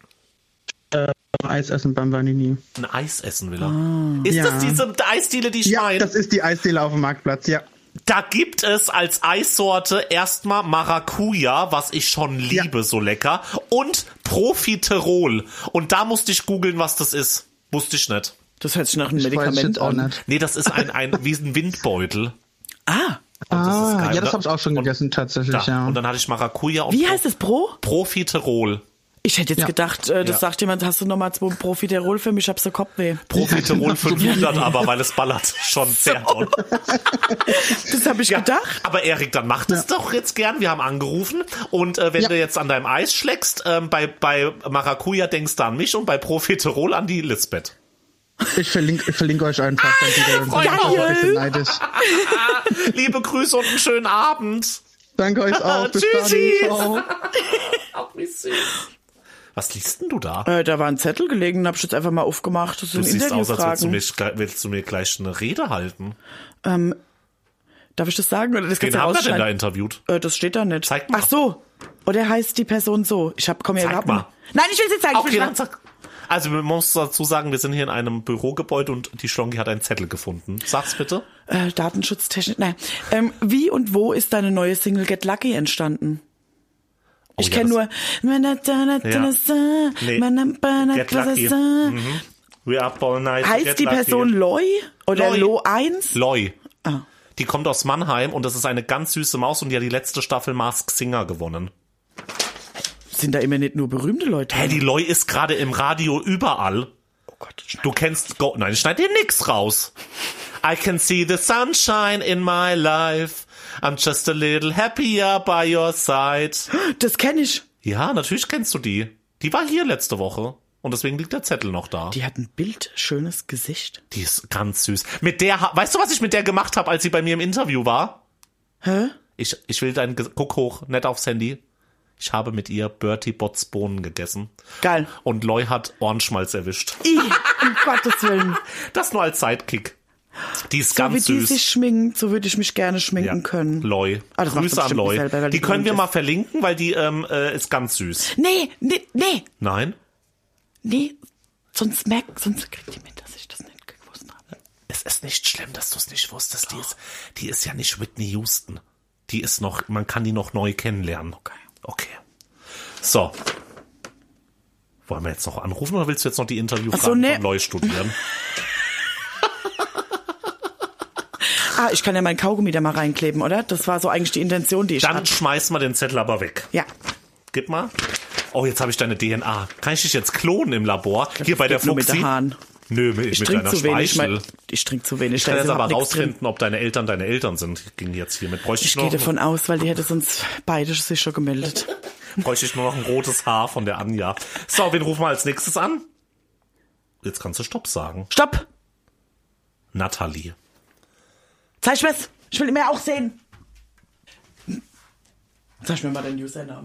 Eis essen beim Vanini. Ein Eis essen will er. Ist das diese Eisdiele, die ich meine? Ja, das ist die Eisdiele auf dem Marktplatz, ja. Da gibt es als Eissorte erstmal Maracuja, was ich schon liebe, so lecker, und Profiterol. Und da musste ich googeln, was das ist. Wusste ich nicht. Das hört sich nach einem Medikament an. Nee, das ist wie ein Windbeutel. Ah. Das ist geil. Ja, das habe ich auch schon gegessen, tatsächlich, ja. Und dann hatte ich Maracuja und Wie heißt es, Profiterol. Ich hätte jetzt gedacht, das sagt jemand, hast du nochmal 2 Profiterol für mich, ich hab so Kopfweh. Profiterol 500 aber, weil es ballert schon sehr toll. Das habe ich gedacht. Aber Erik, dann mach das doch jetzt gern. Wir haben angerufen und wenn du jetzt an deinem Eis schlägst, bei Maracuja denkst du an mich und bei Profiterol an die Lisbeth. Ich verlinke euch einfach. Dann wieder neidisch. Liebe Grüße und einen schönen Abend. Danke euch auch. Bis Tschüssi. dann. Ciao. Auch wie süß. Was liest denn du da? Da war ein Zettel gelegen, hab ich jetzt einfach mal aufgemacht. Das sind du siehst aus, als Interviewfragen. willst du mir gleich eine Rede halten. Darf ich das sagen? Oder das Wen haben wir denn da interviewt? Das steht da nicht. Zeig mal. Ach so. Oder heißt die Person so? Komm ja überhaupt nicht. Nein, ich will es jetzt zeigen. Okay, dann sag. Also man muss dazu sagen, wir sind hier in einem Bürogebäude und die Schlongi hat einen Zettel gefunden. Sag's bitte. Datenschutztechnik, nein. Wie und wo ist deine neue Single Get Lucky entstanden? Ich kenne nur Get Lucky. We up all night. Heißt die Person Loy oder Lo 1? Loy. Ah. Die kommt aus Mannheim und das ist eine ganz süße Maus und die hat die letzte Staffel Masked Singer gewonnen. Sind da immer nicht nur berühmte Leute? Die Loy ist gerade im Radio überall. Oh Gott, du kennst Nein, ich schneid dir nix raus. I can see the sunshine in my life. I'm just a little happier by your side. Das kenne ich. Ja, natürlich kennst du die. Die war hier letzte Woche. Und deswegen liegt der Zettel noch da. Die hat ein bildschönes Gesicht. Die ist ganz süß. Weißt du, was ich mit der gemacht habe, als sie bei mir im Interview war? Hä? Ich will guck hoch, nicht aufs Handy. Ich habe mit ihr Bertie Botts Bohnen gegessen. Geil. Und Loy hat Ohrenschmalz erwischt. Um Gottes Willen. Das nur als Sidekick. Die ist ganz süß. So wie die sich schminkt, so würde ich mich gerne schminken können. Loy. Grüße an Loy. Selber, die können wir mal verlinken, weil die ist ganz süß. Nee. Nein? Nee, sonst kriegt die mit, dass ich das nicht gewusst habe. Es ist nicht schlimm, dass du es nicht wusstest. Die ist ja nicht Whitney Houston. Die ist noch, man kann die noch neu kennenlernen. Okay. So. Wollen wir jetzt noch anrufen oder willst du jetzt noch die Interviewfragen von Loy studieren? Ich kann ja mein Kaugummi da mal reinkleben, oder? Das war so eigentlich die Intention, die ich hatte. Dann schmeiß mal den Zettel aber weg. Ja. Gib mal. Oh, jetzt habe ich deine DNA. Kann ich dich jetzt klonen im Labor? Hier bei der Fuchsi? Mit Haaren. Nö, mit deiner Speichel. Ich trinke zu wenig. Ich kann jetzt aber rausfinden, ob deine Eltern sind. Ging jetzt hiermit. Ich gehe davon aus, weil die hätte sonst beide sich schon gemeldet. Bräuchte ich nur noch ein rotes Haar von der Anja. So, wen rufen wir als nächstes an? Jetzt kannst du Stopp sagen. Stopp! Nathalie. Zeig mir's. Ich will ihn mir auch sehen. Sag mir mal deinen Username.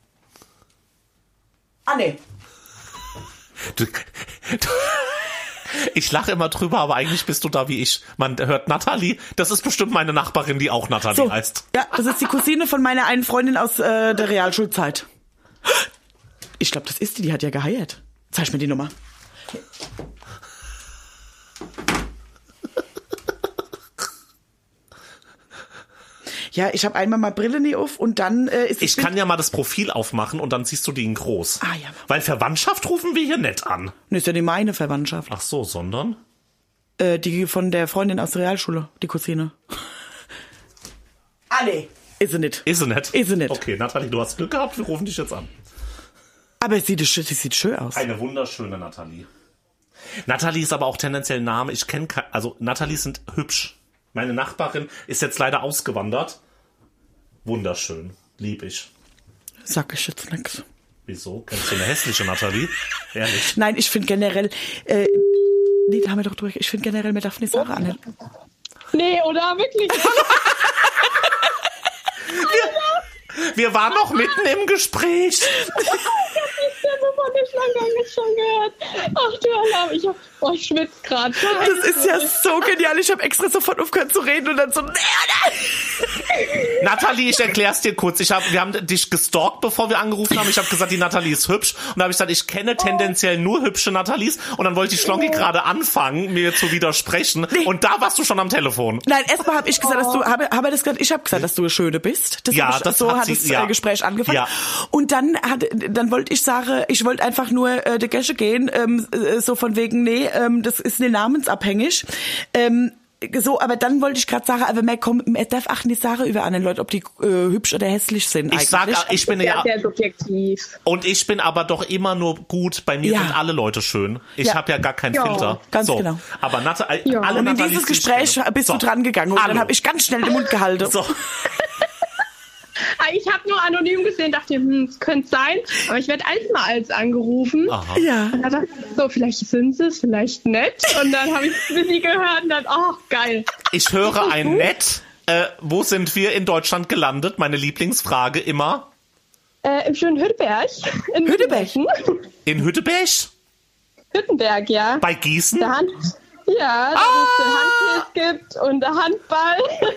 Nee. Ich lache immer drüber, aber eigentlich bist du da wie ich. Man hört Nathalie, das ist bestimmt meine Nachbarin, die auch Nathalie heißt. Ja, das ist die Cousine von meiner einen Freundin aus der Realschulzeit. Ich glaube, das ist die hat ja geheiert. Zeig mir die Nummer. Ja, ich habe einmal mal Brille nie auf und dann ist es... Ich kann ja mal das Profil aufmachen und dann siehst du die in groß. Ah ja. Weil Verwandtschaft rufen wir hier nicht an. Das ist ja nicht meine Verwandtschaft. Ach so, sondern? Die von der Freundin aus der Realschule, die Cousine. Ah, nee. Ist sie nicht. Ist sie nicht? Ist sie nicht. Okay, Nathalie, du hast Glück gehabt, wir rufen dich jetzt an. Aber sie sieht schön aus. Eine wunderschöne Nathalie. Nathalie ist aber auch tendenziell ein Name. Ich kenne, also Nathalie sind hübsch. Meine Nachbarin ist jetzt leider ausgewandert. Wunderschön. Lieb ich. Sag ich jetzt nix. Wieso? Kennst du eine hässliche Nathalie? Ehrlich? Nein, ich finde generell, nee, da haben wir doch durch. Ich finde generell, man darf nicht Sarah an. Nee, oder? Wirklich? Wir waren noch mitten im Gespräch. Schon gehört. Ach du Alarm, ich schwitze gerade. Das ist ja so genial. Ich habe extra sofort aufgehört zu reden und dann so, Nathalie, ich erklär's dir kurz. Wir haben dich gestalkt, bevor wir angerufen haben. Ich habe gesagt, die Nathalie ist hübsch. Und da habe ich gesagt, ich kenne tendenziell nur hübsche Nathalies. Und dann wollte die Schlongi gerade anfangen, mir zu widersprechen. Nee. Und da warst du schon am Telefon. Nein, erstmal habe ich gesagt, dass du, ich habe gesagt, dass du eine Schöne bist. So hat das Gespräch angefangen. Ja. Und dann wollte ich sagen, ich wollte einfach nur der Gäsche gehen, so von wegen, nee, das ist nicht namensabhängig. So, aber dann wollte ich gerade sagen, aber man darf auch nicht sagen über andere Leute, ob die hübsch oder hässlich sind. Ich bin ja sehr subjektiv. Und ich bin aber doch immer nur gut. Bei mir sind alle Leute schön. Ich habe ja gar keinen Filter. Ganz genau. Aber alle und in dieses Gespräch bist du dran gegangen und dann habe ich ganz schnell den Mund gehalten. So. Ich habe nur anonym gesehen, dachte, es könnte sein, aber ich werde als angerufen. Aha. Ja. Und dann dachte ich so, vielleicht sind sie es, vielleicht nett. Und dann habe ich es ein bisschen gehört und dann, geil. Ich höre ein Nett. Wo sind wir in Deutschland gelandet? Meine Lieblingsfrage immer. Im schönen Hütteberg. In Hütteberg? In Hütteberg? Hüttenberg, ja. Bei Gießen? Da es Handtennis gibt und der Handball.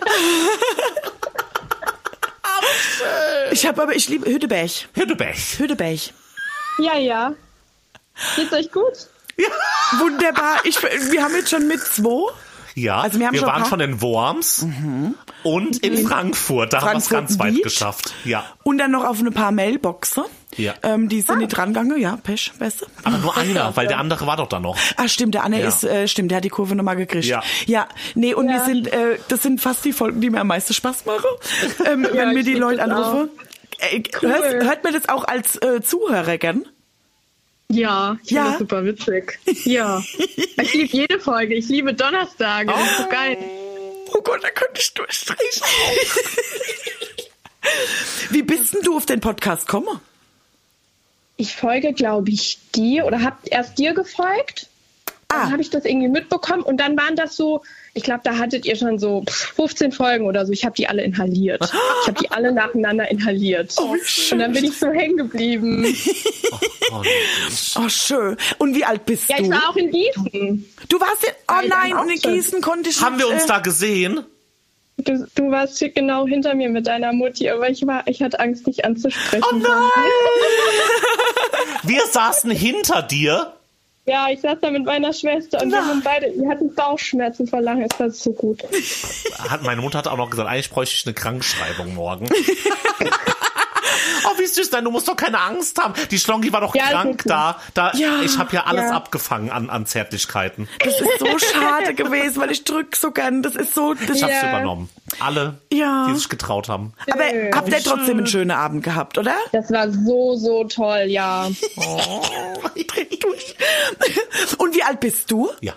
Ich liebe Hütteberg. Hütteberg. Ja. Geht's euch gut? Ja. Wunderbar. Wir haben jetzt schon mit 2. Ja, also wir waren schon in Worms und in Frankfurt. Da haben wir es ganz weit geschafft. Ja. Und dann noch auf ein paar Mailboxen. Ja. Die sind nicht dran gegangen. Ja, Pech, besser. Aber nur einer, weil der andere war doch da noch. Ah, stimmt, der Anne der hat die Kurve nochmal gekriegt. Ja, nee, und wir sind, das sind fast die Folgen, die mir am meisten Spaß machen, wenn mir die Leute anrufen. Cool. Hört man das auch als Zuhörer gern? Ja, ich finde das super witzig. Ja. Ich liebe jede Folge. Ich liebe Donnerstage. Das ist so geil. Oh Gott, da könnte ich durchstreichen. Wie bist denn du auf den Podcast gekommen? Ich folge, glaube ich, dir oder habt erst dir gefolgt. Dann habe ich das irgendwie mitbekommen und dann waren das so, ich glaube, da hattet ihr schon so 15 Folgen oder so. Ich habe die alle inhaliert. Ich habe die alle nacheinander inhaliert. Oh, schön. Und dann bin ich so hängen geblieben. Oh, schön. Und wie alt bist du? Ja, ich war auch in Gießen. Du warst und in Gießen konnte ich... Haben wir uns da gesehen? Du warst genau hinter mir mit deiner Mutti, aber ich hatte Angst, dich anzusprechen. Oh nein! Wir saßen hinter dir. Ja, ich saß da mit meiner Schwester und wir hatten Bauchschmerzen vor langem. Es war so gut. Meine Mutter hat auch noch gesagt, eigentlich bräuchte ich eine Krankschreibung morgen. Oh, wie süß, du musst doch keine Angst haben. Die Schlongi war doch krank da. Ich habe ja alles abgefangen an Zärtlichkeiten. Das ist so schade gewesen, weil ich drück so gern. Das ist so... Ich hab's übernommen. Alle, die sich getraut haben. Aber habt ihr trotzdem einen schönen Abend gehabt, oder? Das war so, so toll, ja. Ich dreh durch. Und wie alt bist du? Ja.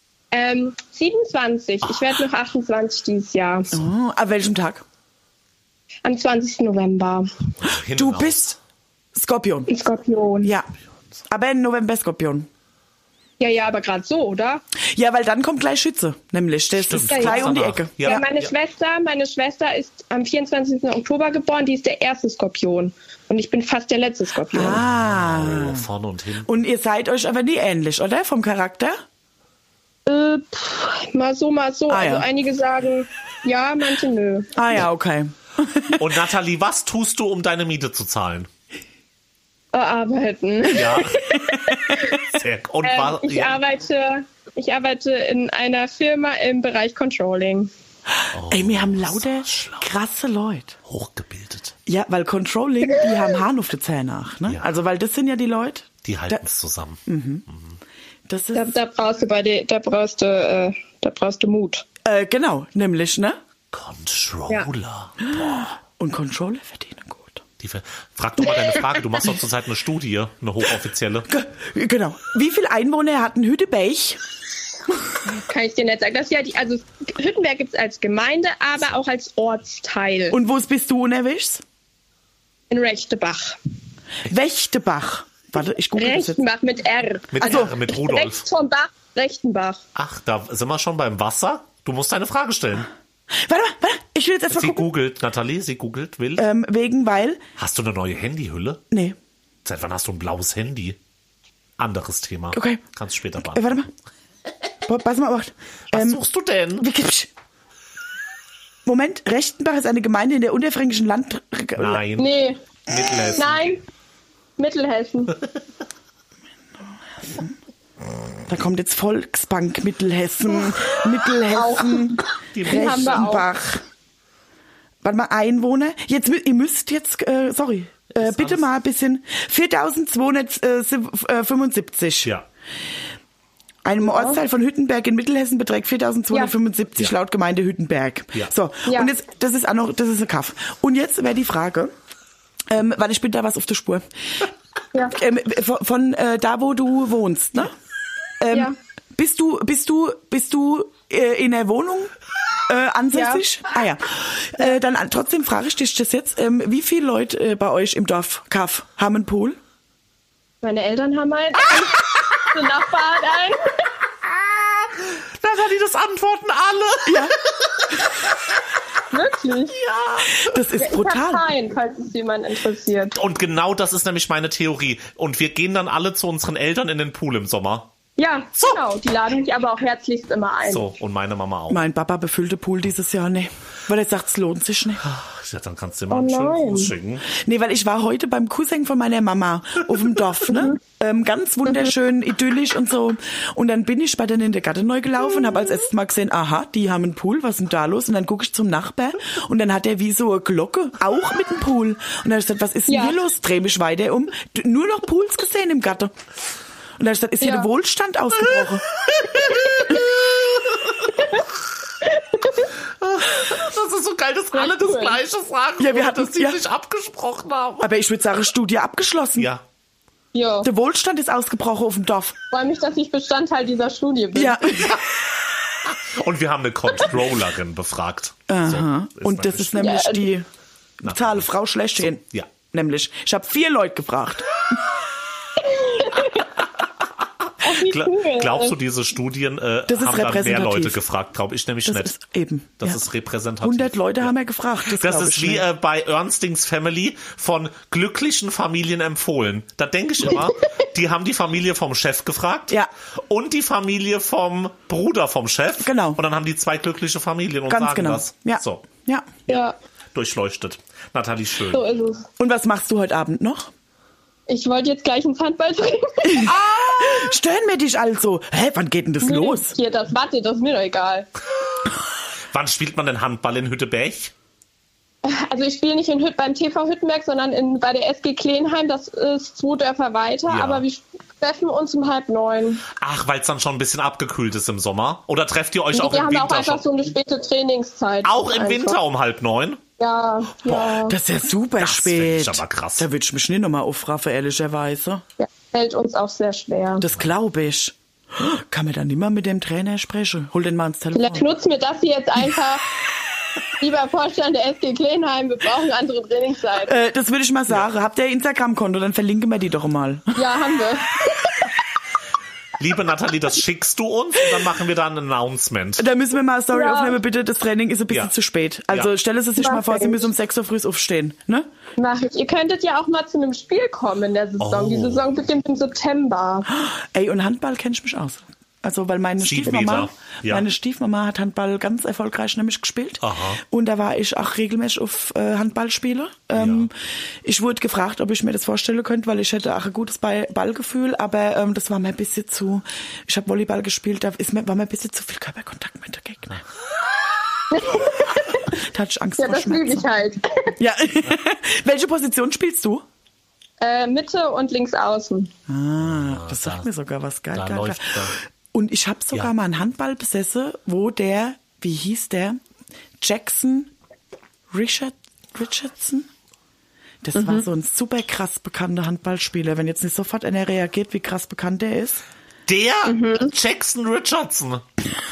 27. Ich werde noch 28 dieses Jahr. Oh, an welchem Tag? Am 20. November. Du bist Skorpion. Skorpion. Ja, aber im November Skorpion. Ja, aber gerade so, oder? Ja, weil dann kommt gleich Schütze, nämlich. Das ist gleich um die Ecke. Ja, meine Schwester ist am 24. Oktober geboren, die ist der erste Skorpion. Und ich bin fast der letzte Skorpion. Oh, vorne und hinten. Und ihr seid euch aber nie ähnlich, oder? Vom Charakter? Mal so. Also einige sagen ja, manche nö. Ah ja, okay. Und Nathalie, was tust du, um deine Miete zu zahlen? Arbeiten. Ja. Sehr gut. Ich arbeite in einer Firma im Bereich Controlling. Ey, wir haben lauter krasse Leute. Hochgebildet. Ja, weil Controlling, die haben Hahn auf den Zähnen nach, ne? Ja. Also, weil das sind ja die Leute. Die halten es zusammen. Das ist, Da brauchst du Mut. genau, nämlich, ne? Controller. Und Controller verdienen gut. Frag doch mal deine Frage. Du machst doch zurzeit eine Studie, eine hochoffizielle. Genau. Wie viele Einwohner hat ein Hütteberg? Kann ich dir nicht sagen. Das ist ja also Hüttenberg gibt es als Gemeinde, aber auch als Ortsteil. Und wo bist du unterwegs? In Rechtebach. Wächtebach. Warte, ich google das jetzt. Rechtenbach mit R. Mit Rudolf. Rechts vom Bach, Rechtenbach. Ach, da sind wir schon beim Wasser. Du musst deine Frage stellen. Warte, ich will jetzt erstmal Sie gucken. googelt, Nathalie, sie googelt wild. Weil... Hast du eine neue Handyhülle? Nee. Seit wann hast du ein blaues Handy? Anderes Thema. Okay. Kannst später beantworten. Warte mal. Pass mal auf. Was suchst du denn? Moment, Rechtenbach ist eine Gemeinde in der unterfränkischen Land... Nein. Nee. Mittelhessen. Nein. Mittelhessen. Da kommt jetzt Volksbank Mittelhessen, Die haben wir auch. Rechtenbach. Warte mal, Einwohner. Ihr müsst jetzt, bitte mal ein bisschen. 4.275. Ja. Ein Ortsteil von Hüttenberg in Mittelhessen beträgt 4.275 Ja. laut Gemeinde Hüttenberg. Ja. So, Ja. und jetzt, das ist eine Kaff. Und jetzt wäre die Frage, weil ich bin da was auf der Spur. Ja. Von da, wo du wohnst, ne? Ja. Bist du in der Wohnung ansässig? Ja. Ah ja. Dann trotzdem frage ich dich das jetzt. Wie viele Leute bei euch im Dorf Kaff haben einen Pool? Meine Eltern haben einen. Der Nachbar hat einen. Nathalie, das antworten alle. Ja. Wirklich? Ja. Das ist Ich brutal. habe keinen, falls es jemand interessiert. Und genau das ist nämlich meine Theorie. Und wir gehen dann alle zu unseren Eltern in den Pool im Sommer. Ja, So. genau. Die laden mich aber auch herzlichst immer ein. So, und meine Mama auch. Mein Papa befüllte Pool dieses Jahr, ne. Weil er sagt, es lohnt sich nicht. Ja, dann kannst du dir mal einen schönen nein. Gruß schicken. Nee, weil ich war heute beim Cousin von meiner Mama auf dem Dorf, ne? Ganz wunderschön, idyllisch und so. Und dann bin ich bei denen in der Gatte neu gelaufen und habe als erstes Mal gesehen, aha, die haben einen Pool, was ist denn da los? Und dann gucke ich zum Nachbar und dann hat er wie so eine Glocke, auch mit dem Pool. Und dann habe ich gesagt, was ist denn hier los? Dreh mich weiter um. Nur noch Pools gesehen im Gatte. Und dann habe ich gesagt, ist hier der Wohlstand ausgebrochen? Das ist so geil, dass alle das Gleiche sagen, Ja, wir ohne hatten- dass sie ja. sich abgesprochen haben. Aber ich würde sagen, Studie abgeschlossen. Ja. Ja. Der Wohlstand ist ausgebrochen auf dem Dorf. Freue mich, dass ich Bestandteil dieser Studie bin. Ja. Und wir haben eine Controllerin befragt. Aha. So, und das ist nämlich die Na, Zahlefrau schlechthin. So, ja. Nämlich, ich habe 4 Leute gefragt. Wie cool. Glaubst du, diese Studien Das ist haben dann mehr repräsentativ. Leute gefragt? Glaube ich nämlich Das nicht. ist eben. Das ja. ist repräsentativ. 100 Leute Ja. haben wir gefragt. Das Das glaub ist ich wie nicht. bei Ernstings Family von glücklichen Familien empfohlen. Da denke ich immer, die haben die Familie vom Chef gefragt Ja. und die Familie vom Bruder vom Chef. Genau. Und dann haben die 2 glückliche Familien und Ganz sagen genau. das. Ja. So, Ja. Ja, durchleuchtet. Nathalie, schön. so ist es. Und was machst du heute Abend noch? Ich wollte jetzt gleich ins Handball bringen. Stören wir dich also. Hä, wann geht denn das los? Hier, das ist mir doch egal. Wann spielt man denn Handball in Hütteberg? Also ich spiele nicht beim TV Hüttenberg, sondern bei der SG Klenheim. Das ist 2 Dörfer weiter. Ja. Aber wir treffen uns um 8:30. Ach, weil es dann schon ein bisschen abgekühlt ist im Sommer? Oder trefft ihr euch Wir auch im haben auch Winter einfach schon? so eine späte Trainingszeit. Auch im Einfach. Winter um 8:30? Ja, ja. Das ist ja super Das find spät. ich aber krass. Da würde ich mich nicht nochmal aufraffen, ehrlicherweise. Ja, fällt uns auch sehr schwer. Das glaube ich. Kann man dann nicht mal mit dem Trainer sprechen? Hol den mal ins Vielleicht Telefon. nutzen wir das hier jetzt einfach. Lieber Vorstand der SG Klenheim, wir brauchen andere Trainingszeit. Das würde ich mal sagen. Habt ihr ein Instagram-Konto? Dann verlinken wir die doch mal. Ja, haben wir. Liebe Nathalie, das schickst du uns und dann machen wir da ein Announcement. Da müssen wir mal eine Story Ja. aufnehmen, bitte. Das Training ist ein bisschen Ja. zu spät. Also Ja. stellen Sie sich mal vor, Sie müssen um 6 Uhr früh aufstehen. Ne? Mach ich. Ihr könntet ja auch mal zu einem Spiel kommen in der Saison. Oh. Die Saison beginnt im September. Ey, und Handball kenne ich mich aus. Also, weil meine 7 Stiefmama, Meter, ja. meine Stiefmama hat Handball ganz erfolgreich nämlich gespielt. Aha. Und da war ich auch regelmäßig auf Handballspiele. Ich wurde gefragt, ob ich mir das vorstellen könnte, weil ich hätte auch ein gutes Ballgefühl, aber das war mir ein bisschen zu, ich habe Volleyball gespielt, war mir ein bisschen zu viel Körperkontakt mit der Gegner. Da hatte ich Angst Ja, vor das liebe Schmerzen. ich halt. Ja. Welche Position spielst du? Mitte und links außen. Das sagt mir sogar was. Geil, da geil, läuft geil. Und ich habe sogar mal einen Handball besessen, wo der, wie hieß der? Jackson Richardson? Das war so ein super krass bekannter Handballspieler. Wenn jetzt nicht sofort einer reagiert, wie krass bekannt der ist. Der Jackson Richardson.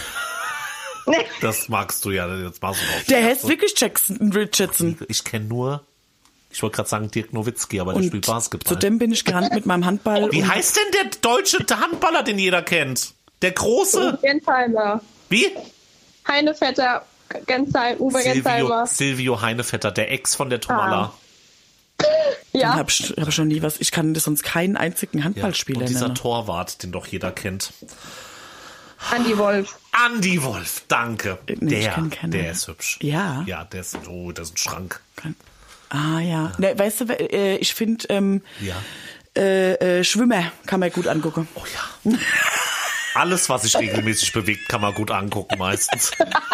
Das magst du ja. Jetzt machst du auch Der heißt wirklich Jackson Richardson. Ich kenne nur, ich wollte gerade sagen Dirk Nowitzki, aber der spielt Basketball. Zudem bin ich gerannt mit meinem Handball. Wie heißt denn der deutsche Handballer, den jeder kennt? Der große? Gensheimer. Wie? Heinevetter, Uwe Gensheimer. Silvio Heinevetter, der Ex von der Tomala. Ja. Hab ich schon nie was. Ich kann sonst keinen einzigen Handballspieler Und dieser nennen. Torwart, den doch jeder kennt. Andi Wolf. Andi Wolf, danke. Nee, ich kenn keinen. Der ist hübsch. Ja. Ja, der ist ein Schrank. Ah ja. Ne, weißt du, ich finde Ja. Schwimmer kann man gut angucken. Oh ja. Alles, was sich regelmäßig bewegt, kann man gut angucken meistens.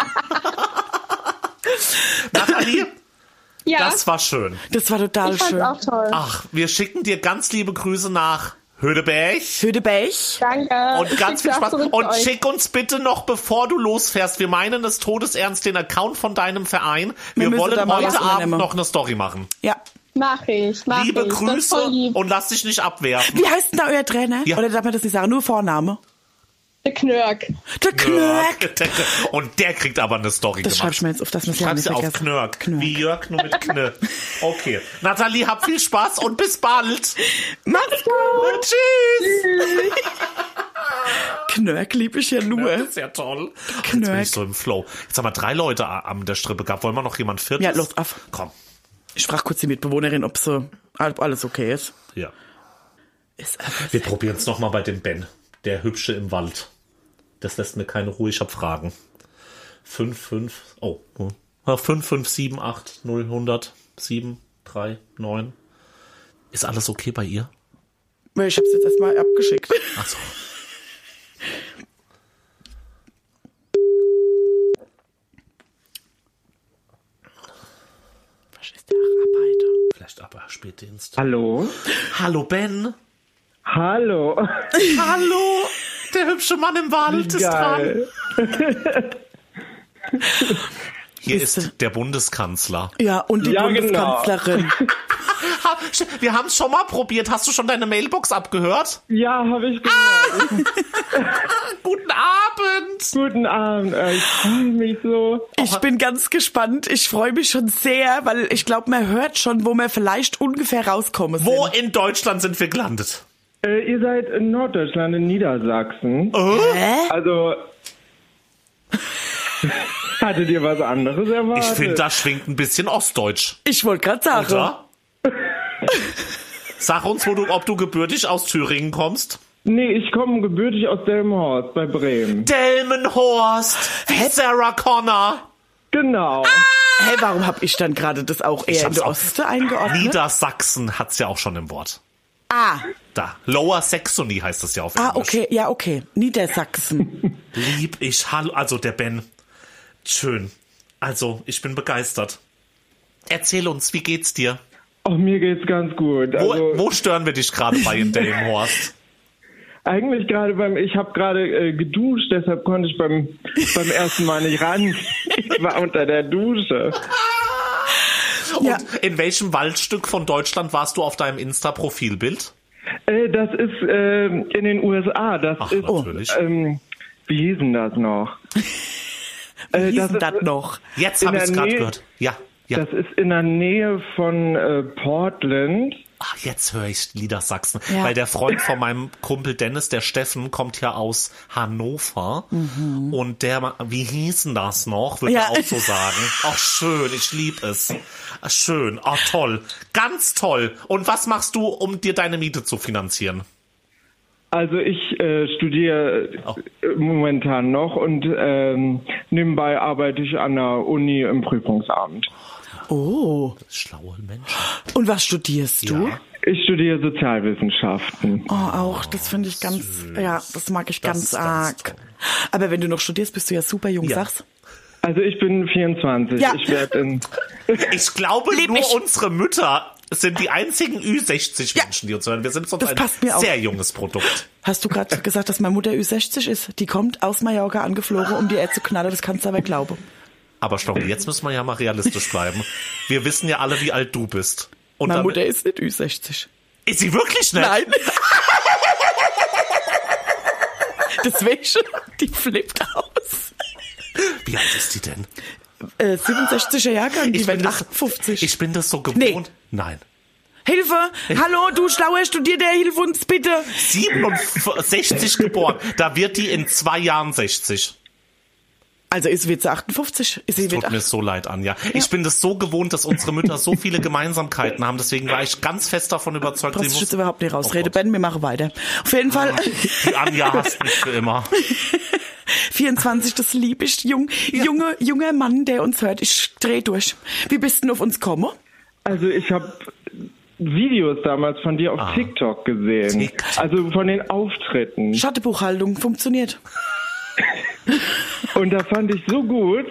Nathalie, Ja, das war schön. Das war total ich fand's schön. auch toll. Ach, wir schicken dir ganz liebe Grüße nach Hödeberg. Hödeberg. Danke. Und ganz viel Ich Spaß. sag zurück Und zu euch. schick uns bitte noch, bevor du losfährst, wir meinen es todesernst, den Account von deinem Verein. Wir müssen wollen da mal was heute Abend unternehmen. noch eine Story machen. Ja. Mach ich. Liebe Das ist voll Grüße lieb. und lass dich nicht abwerfen. Wie heißt denn da euer Trainer? Ja. Oder darf man das nicht sagen? Nur Vorname? Der Knörk. Der Knörk. Und der kriegt aber eine Story Das schreibe gemacht. ich mir jetzt auf, dass wir es ja Schreib's nicht dir auf vergessen. Knörk. Wie Jörg, nur mit Kne. Okay. Nathalie, hab viel Spaß und bis bald. Mach's gut. Tschüss. Knörk lieb ich ja nur. Das ist ja toll. Jetzt Knörk. bin ich so im Flow. Jetzt haben wir 3 Leute an der Strippe gehabt. Wollen wir noch jemand viertes? Ja, los, auf. Komm. Ich frage kurz die Mitbewohnerin, ob alles okay ist. Ja. Ist alles Wir probieren es nochmal bei dem Ben. Der Hübsche im Wald. Das lässt mir keine Ruhe. Ich hab Fragen. 55780 100 739. Ist alles okay bei ihr? Ich hab's jetzt erstmal abgeschickt. Ach so. Was ist der Arbeiter? Vielleicht aber Spätdienst. Hallo? Hallo Ben. Hallo. Hallo. Der hübsche Mann im Wald ist dran. Hier ist der Bundeskanzler. Ja, und die Ja, genau. Bundeskanzlerin. Wir haben es schon mal probiert. Hast du schon deine Mailbox abgehört? Ja, habe ich gehört. Guten Abend. Guten Abend. Ich freue mich so. Ich bin ganz gespannt. Ich freue mich schon sehr, weil ich glaube, man hört schon, wo wir vielleicht ungefähr rauskommen sind. Wo in Deutschland sind wir gelandet? Ihr seid in Norddeutschland, in Niedersachsen. Hä? Also, hattet ihr was anderes erwartet? Ich finde, da schwingt ein bisschen Ostdeutsch. Ich wollte gerade sagen. Oder? Sag uns, ob du gebürtig aus Thüringen kommst. Nee, ich komme gebürtig aus Delmenhorst bei Bremen. Delmenhorst. Wie Sarah Connor. Genau. Hey, warum habe ich dann gerade das auch eher in hab's der auch- Oste eingeordnet? Niedersachsen hat's ja auch schon im Wort. Ah, Da. Lower Saxony heißt das ja auf Englisch. okay, ja, okay. Niedersachsen. Lieb ich, hallo, also der Ben. Schön. Also, ich bin begeistert. Erzähl uns, wie geht's dir? Oh, mir geht's ganz gut. Also, Wo stören wir dich gerade bei in Delmenhorst? eigentlich gerade ich habe gerade geduscht, deshalb konnte ich beim ersten Mal nicht ran. Ich war unter der Dusche. Ja. Und in welchem Waldstück von Deutschland warst du auf deinem Insta-Profilbild? Das ist in den USA. Das Ach, ist, natürlich. wie hieß denn das noch? Wie hieß denn ist das noch? Jetzt in habe ich es der gerade Nähe- gehört. Ja. Das ist in der Nähe von Portland. Ach, jetzt höre ich Niedersachsen. Ja. Weil der Freund von meinem Kumpel Dennis, der Steffen, kommt ja aus Hannover. Und der, wie hieß denn das noch? Würde Ja. er auch so sagen. Ach, schön, ich liebe es. Ach, schön, ach, toll. Ganz toll. Und was machst du, um dir deine Miete zu finanzieren? Also ich studiere momentan noch und nebenbei arbeite ich an der Uni im Prüfungsamt. Oh. Schlaue Menschen. Und was studierst du? Ja. Ich studiere Sozialwissenschaften. Oh, auch, das finde ich ganz, ja, das mag ich Das ganz ist ganz arg. Aber wenn du noch studierst, bist du ja super jung, Ja. sag's. Also ich bin 24. Ja. Ich werde Ich glaube, unsere Mütter sind die einzigen Ü60 Menschen, die uns hören. Wir sind sonst ein sehr junges Produkt. Hast du gerade gesagt, dass meine Mutter Ü60 ist? Die kommt aus Mallorca angeflogen, um die zu knallen. Das kannst du aber glauben. Aber Stocki, jetzt müssen wir ja mal realistisch bleiben. Wir wissen ja alle, wie alt du bist. Und meine Mutter ist nicht Ü60. Ist sie wirklich nicht? Nein. Deswegen, die flippt aus. Wie alt ist die denn? 67er Jahrgang, die wird 58. Ich bin das so gewohnt. Nee. Nein. Hilfe! Hallo, du schlauer Studierter, hilf uns bitte! 67 geboren. Da wird die in 2 Jahren 60. Also wird sie 58? Tut mir so leid, Anja. Ja. Ich bin das so gewohnt, dass unsere Mütter so viele Gemeinsamkeiten haben. Deswegen war ich ganz fest davon überzeugt, sie muss... jetzt überhaupt nicht rausreden. Ben, wir machen weiter. Auf jeden Fall... Die Anja hasst mich für immer. 24, das lieb ich. Junger Mann, der uns hört. Ich dreh durch. Wie bist du denn auf uns gekommen? Also ich habe Videos damals von dir auf TikTok gesehen. Also von den Auftritten. Schattenbuchhaltung funktioniert. Und das fand ich so gut.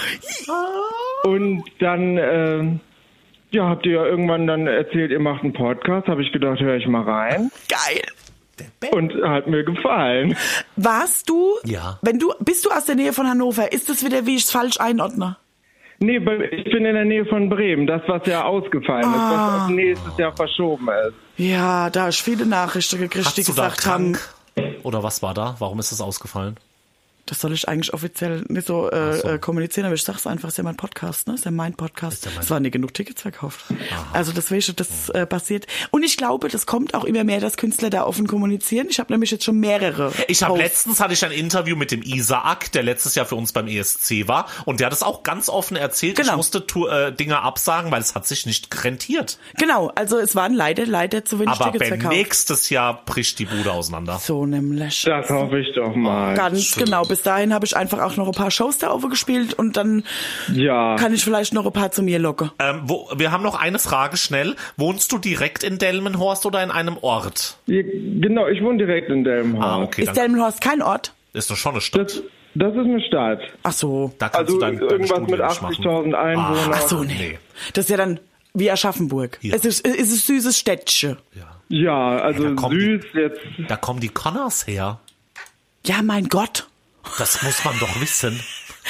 Und dann, habt ihr ja irgendwann dann erzählt, ihr macht einen Podcast. Habe ich gedacht, höre ich mal rein. Geil. Und hat mir gefallen. Warst du, ja. Bist du aus der Nähe von Hannover? Ist das wieder, wie ich es falsch einordne? Nee, ich bin in der Nähe von Bremen. Das, was ja ausgefallen ist, was auf nächstes Jahr verschoben ist. Ja, da habe ich viele Nachrichten gekriegt, die gesagt haben... Oder was war da? Warum ist das ausgefallen? Das soll ich eigentlich offiziell nicht so, kommunizieren, aber ich sag's einfach, es ist ja mein Podcast, ne? Es ist ja mein Podcast. Es waren nicht genug Tickets verkauft. Aha. Also deswegen, das passiert. Und ich glaube, das kommt auch immer mehr, dass Künstler da offen kommunizieren. Ich habe nämlich jetzt schon mehrere. Letztens hatte ich ein Interview mit dem Isaac, der letztes Jahr für uns beim ESC war, und der hat es auch ganz offen erzählt. Genau. Ich musste Dinge absagen, weil es hat sich nicht rentiert. Genau, also es waren leider zu wenig Tickets verkauft. Aber nächstes Jahr bricht die Bude auseinander. So nämlich. Das hoffe ich doch mal. Ganz genau. Bis dahin habe ich einfach auch noch ein paar Shows da gespielt und dann kann ich vielleicht noch ein paar zu mir locken. Wir haben noch eine Frage schnell. Wohnst du direkt in Delmenhorst oder in einem Ort? Ja, genau, ich wohne direkt in Delmenhorst. Okay, ist Delmenhorst kein Ort? Ist doch schon eine Stadt. Das ist eine Stadt. Ach so. Da kannst du deine irgendwas Studie mit 80.000 Einwohnern. Ach so, nee. Das ist ja dann wie Aschaffenburg. Ja. Es ist ein süßes Städtchen. Ja, also süß jetzt. Da kommen die Connors her. Ja, mein Gott. Das muss man doch wissen.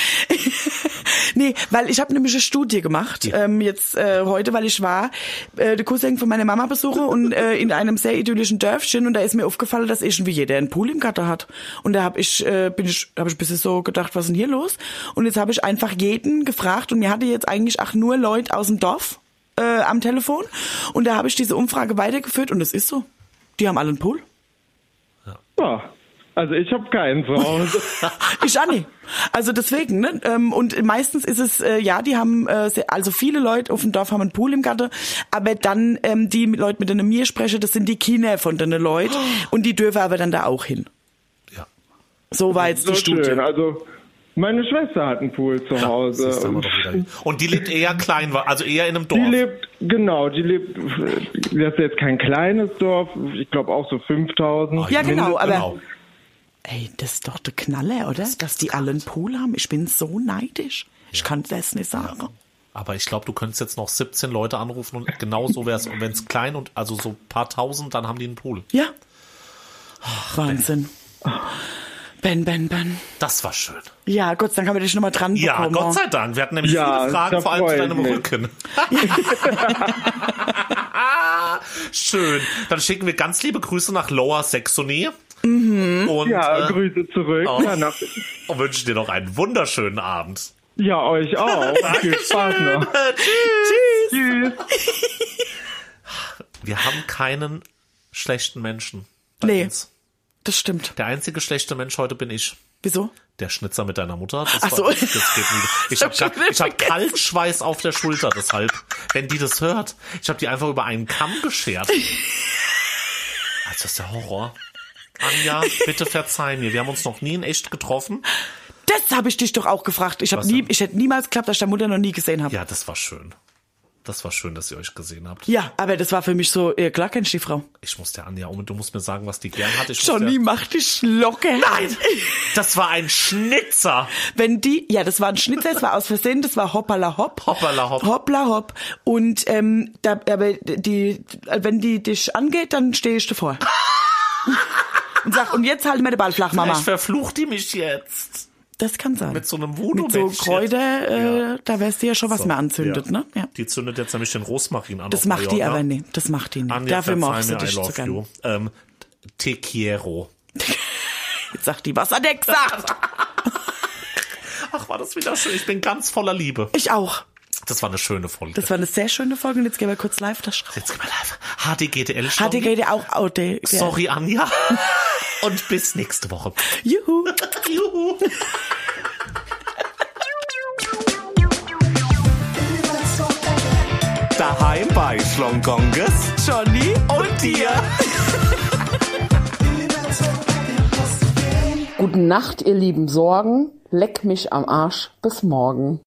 Nee, weil ich habe nämlich eine Studie gemacht, jetzt heute, weil ich war der Cousin von meiner Mama besuche und in einem sehr idyllischen Dörfchen, und da ist mir aufgefallen, dass irgendwie jeder einen Pool im Garten hat. Und da habe ich ein bisschen so gedacht, was ist denn hier los? Und jetzt habe ich einfach jeden gefragt, und mir hatte jetzt eigentlich auch nur Leute aus dem Dorf am Telefon, und da habe ich diese Umfrage weitergeführt, und es ist so. Die haben alle einen Pool. Ja. Also ich habe keinen zu Hause. Ich auch nicht. Also deswegen, ne? Und meistens ist es, die haben, also viele Leute auf dem Dorf haben einen Pool im Garten, aber dann die Leute, mit denen mir spreche, das sind die Kinder von den Leuten, und die dürfen aber dann da auch hin. Ja. So war jetzt so die Studie. Schön. Also meine Schwester hat einen Pool zu Hause. Und die lebt eher klein, also eher in einem Dorf. Die lebt, das ist jetzt kein kleines Dorf, ich glaube auch so 5.000. Ja, genau, aber... Ey, das ist doch der Knaller, oder? Dass die alle einen Pool haben. Ich bin so neidisch. Ich kann das nicht sagen. Ja. Aber ich glaube, du könntest jetzt noch 17 Leute anrufen, und genau so wäre es. Und wenn es klein und also so ein paar tausend, dann haben die einen Pool. Ja. Ach, Wahnsinn. Ben. Das war schön. Ja, Gott sei Dank haben wir dich nochmal dran bekommen. Ja, Gott sei Dank. Wir hatten nämlich viele Fragen, vor allem zu deinem Rücken. Schön. Dann schicken wir ganz liebe Grüße nach Lower Saxony. Mhm. Und, Grüße zurück. Und wünsche dir noch einen wunderschönen Abend. Ja, euch auch. Viel Spaß noch. Tschüss. Wir haben keinen schlechten Menschen bei uns. Das stimmt. Der einzige schlechte Mensch heute bin ich. Wieso? Der Schnitzer mit deiner Mutter. Das geht nie. Ich hab Kaltschweiß auf der Schulter deshalb, wenn die das hört. Ich habe die einfach über einen Kamm geschert. Also das ist der Horror. Anja, bitte verzeih mir. Wir haben uns noch nie in echt getroffen. Das habe ich dich doch auch gefragt. Ich hätte niemals geglaubt, dass ich deine Mutter noch nie gesehen habe. Ja, das war schön. Das war schön, dass ihr euch gesehen habt. Ja, aber das war für mich so, klar kennst du die Frau. Ich muss der Anja du musst mir sagen, was die gern hat. Johnny, mach dich locker. Nein, das war ein Schnitzer. Das war ein Schnitzer, es war aus Versehen, das war Hoppala Hopp. Hoppala Hopp. Hoppla Hopp. Und wenn die dich angeht, dann stehe ich davor. Und sag, und jetzt halt mir den Ball flach, Mama. Vielleicht verflucht die mich jetzt. Das kann sein. Mit so einem Voodoo-Männchen. Mit so Kräuter, da weißt du ja schon, was man anzündet, ne? Ja. Die zündet jetzt nämlich den Rosmarin an. Das macht die aber nicht. Das macht die nicht. Anja, dafür magst du dich zu gern. Te quiero. Jetzt sagt die, was hat der gesagt? Ach, war das wieder schön. Ich bin ganz voller Liebe. Ich auch. Das war eine schöne Folge. Das war eine sehr schöne Folge und jetzt gehen wir kurz live da schreiben. Jetzt gehen wir live. HDGDL. HDGDL auch. Sorry, Anja. Und bis nächste Woche. Juhu. Juhu. Daheim bei Schlongonges, Johnny und dir. Gute Nacht, ihr lieben Sorgen. Leck mich am Arsch. Bis morgen.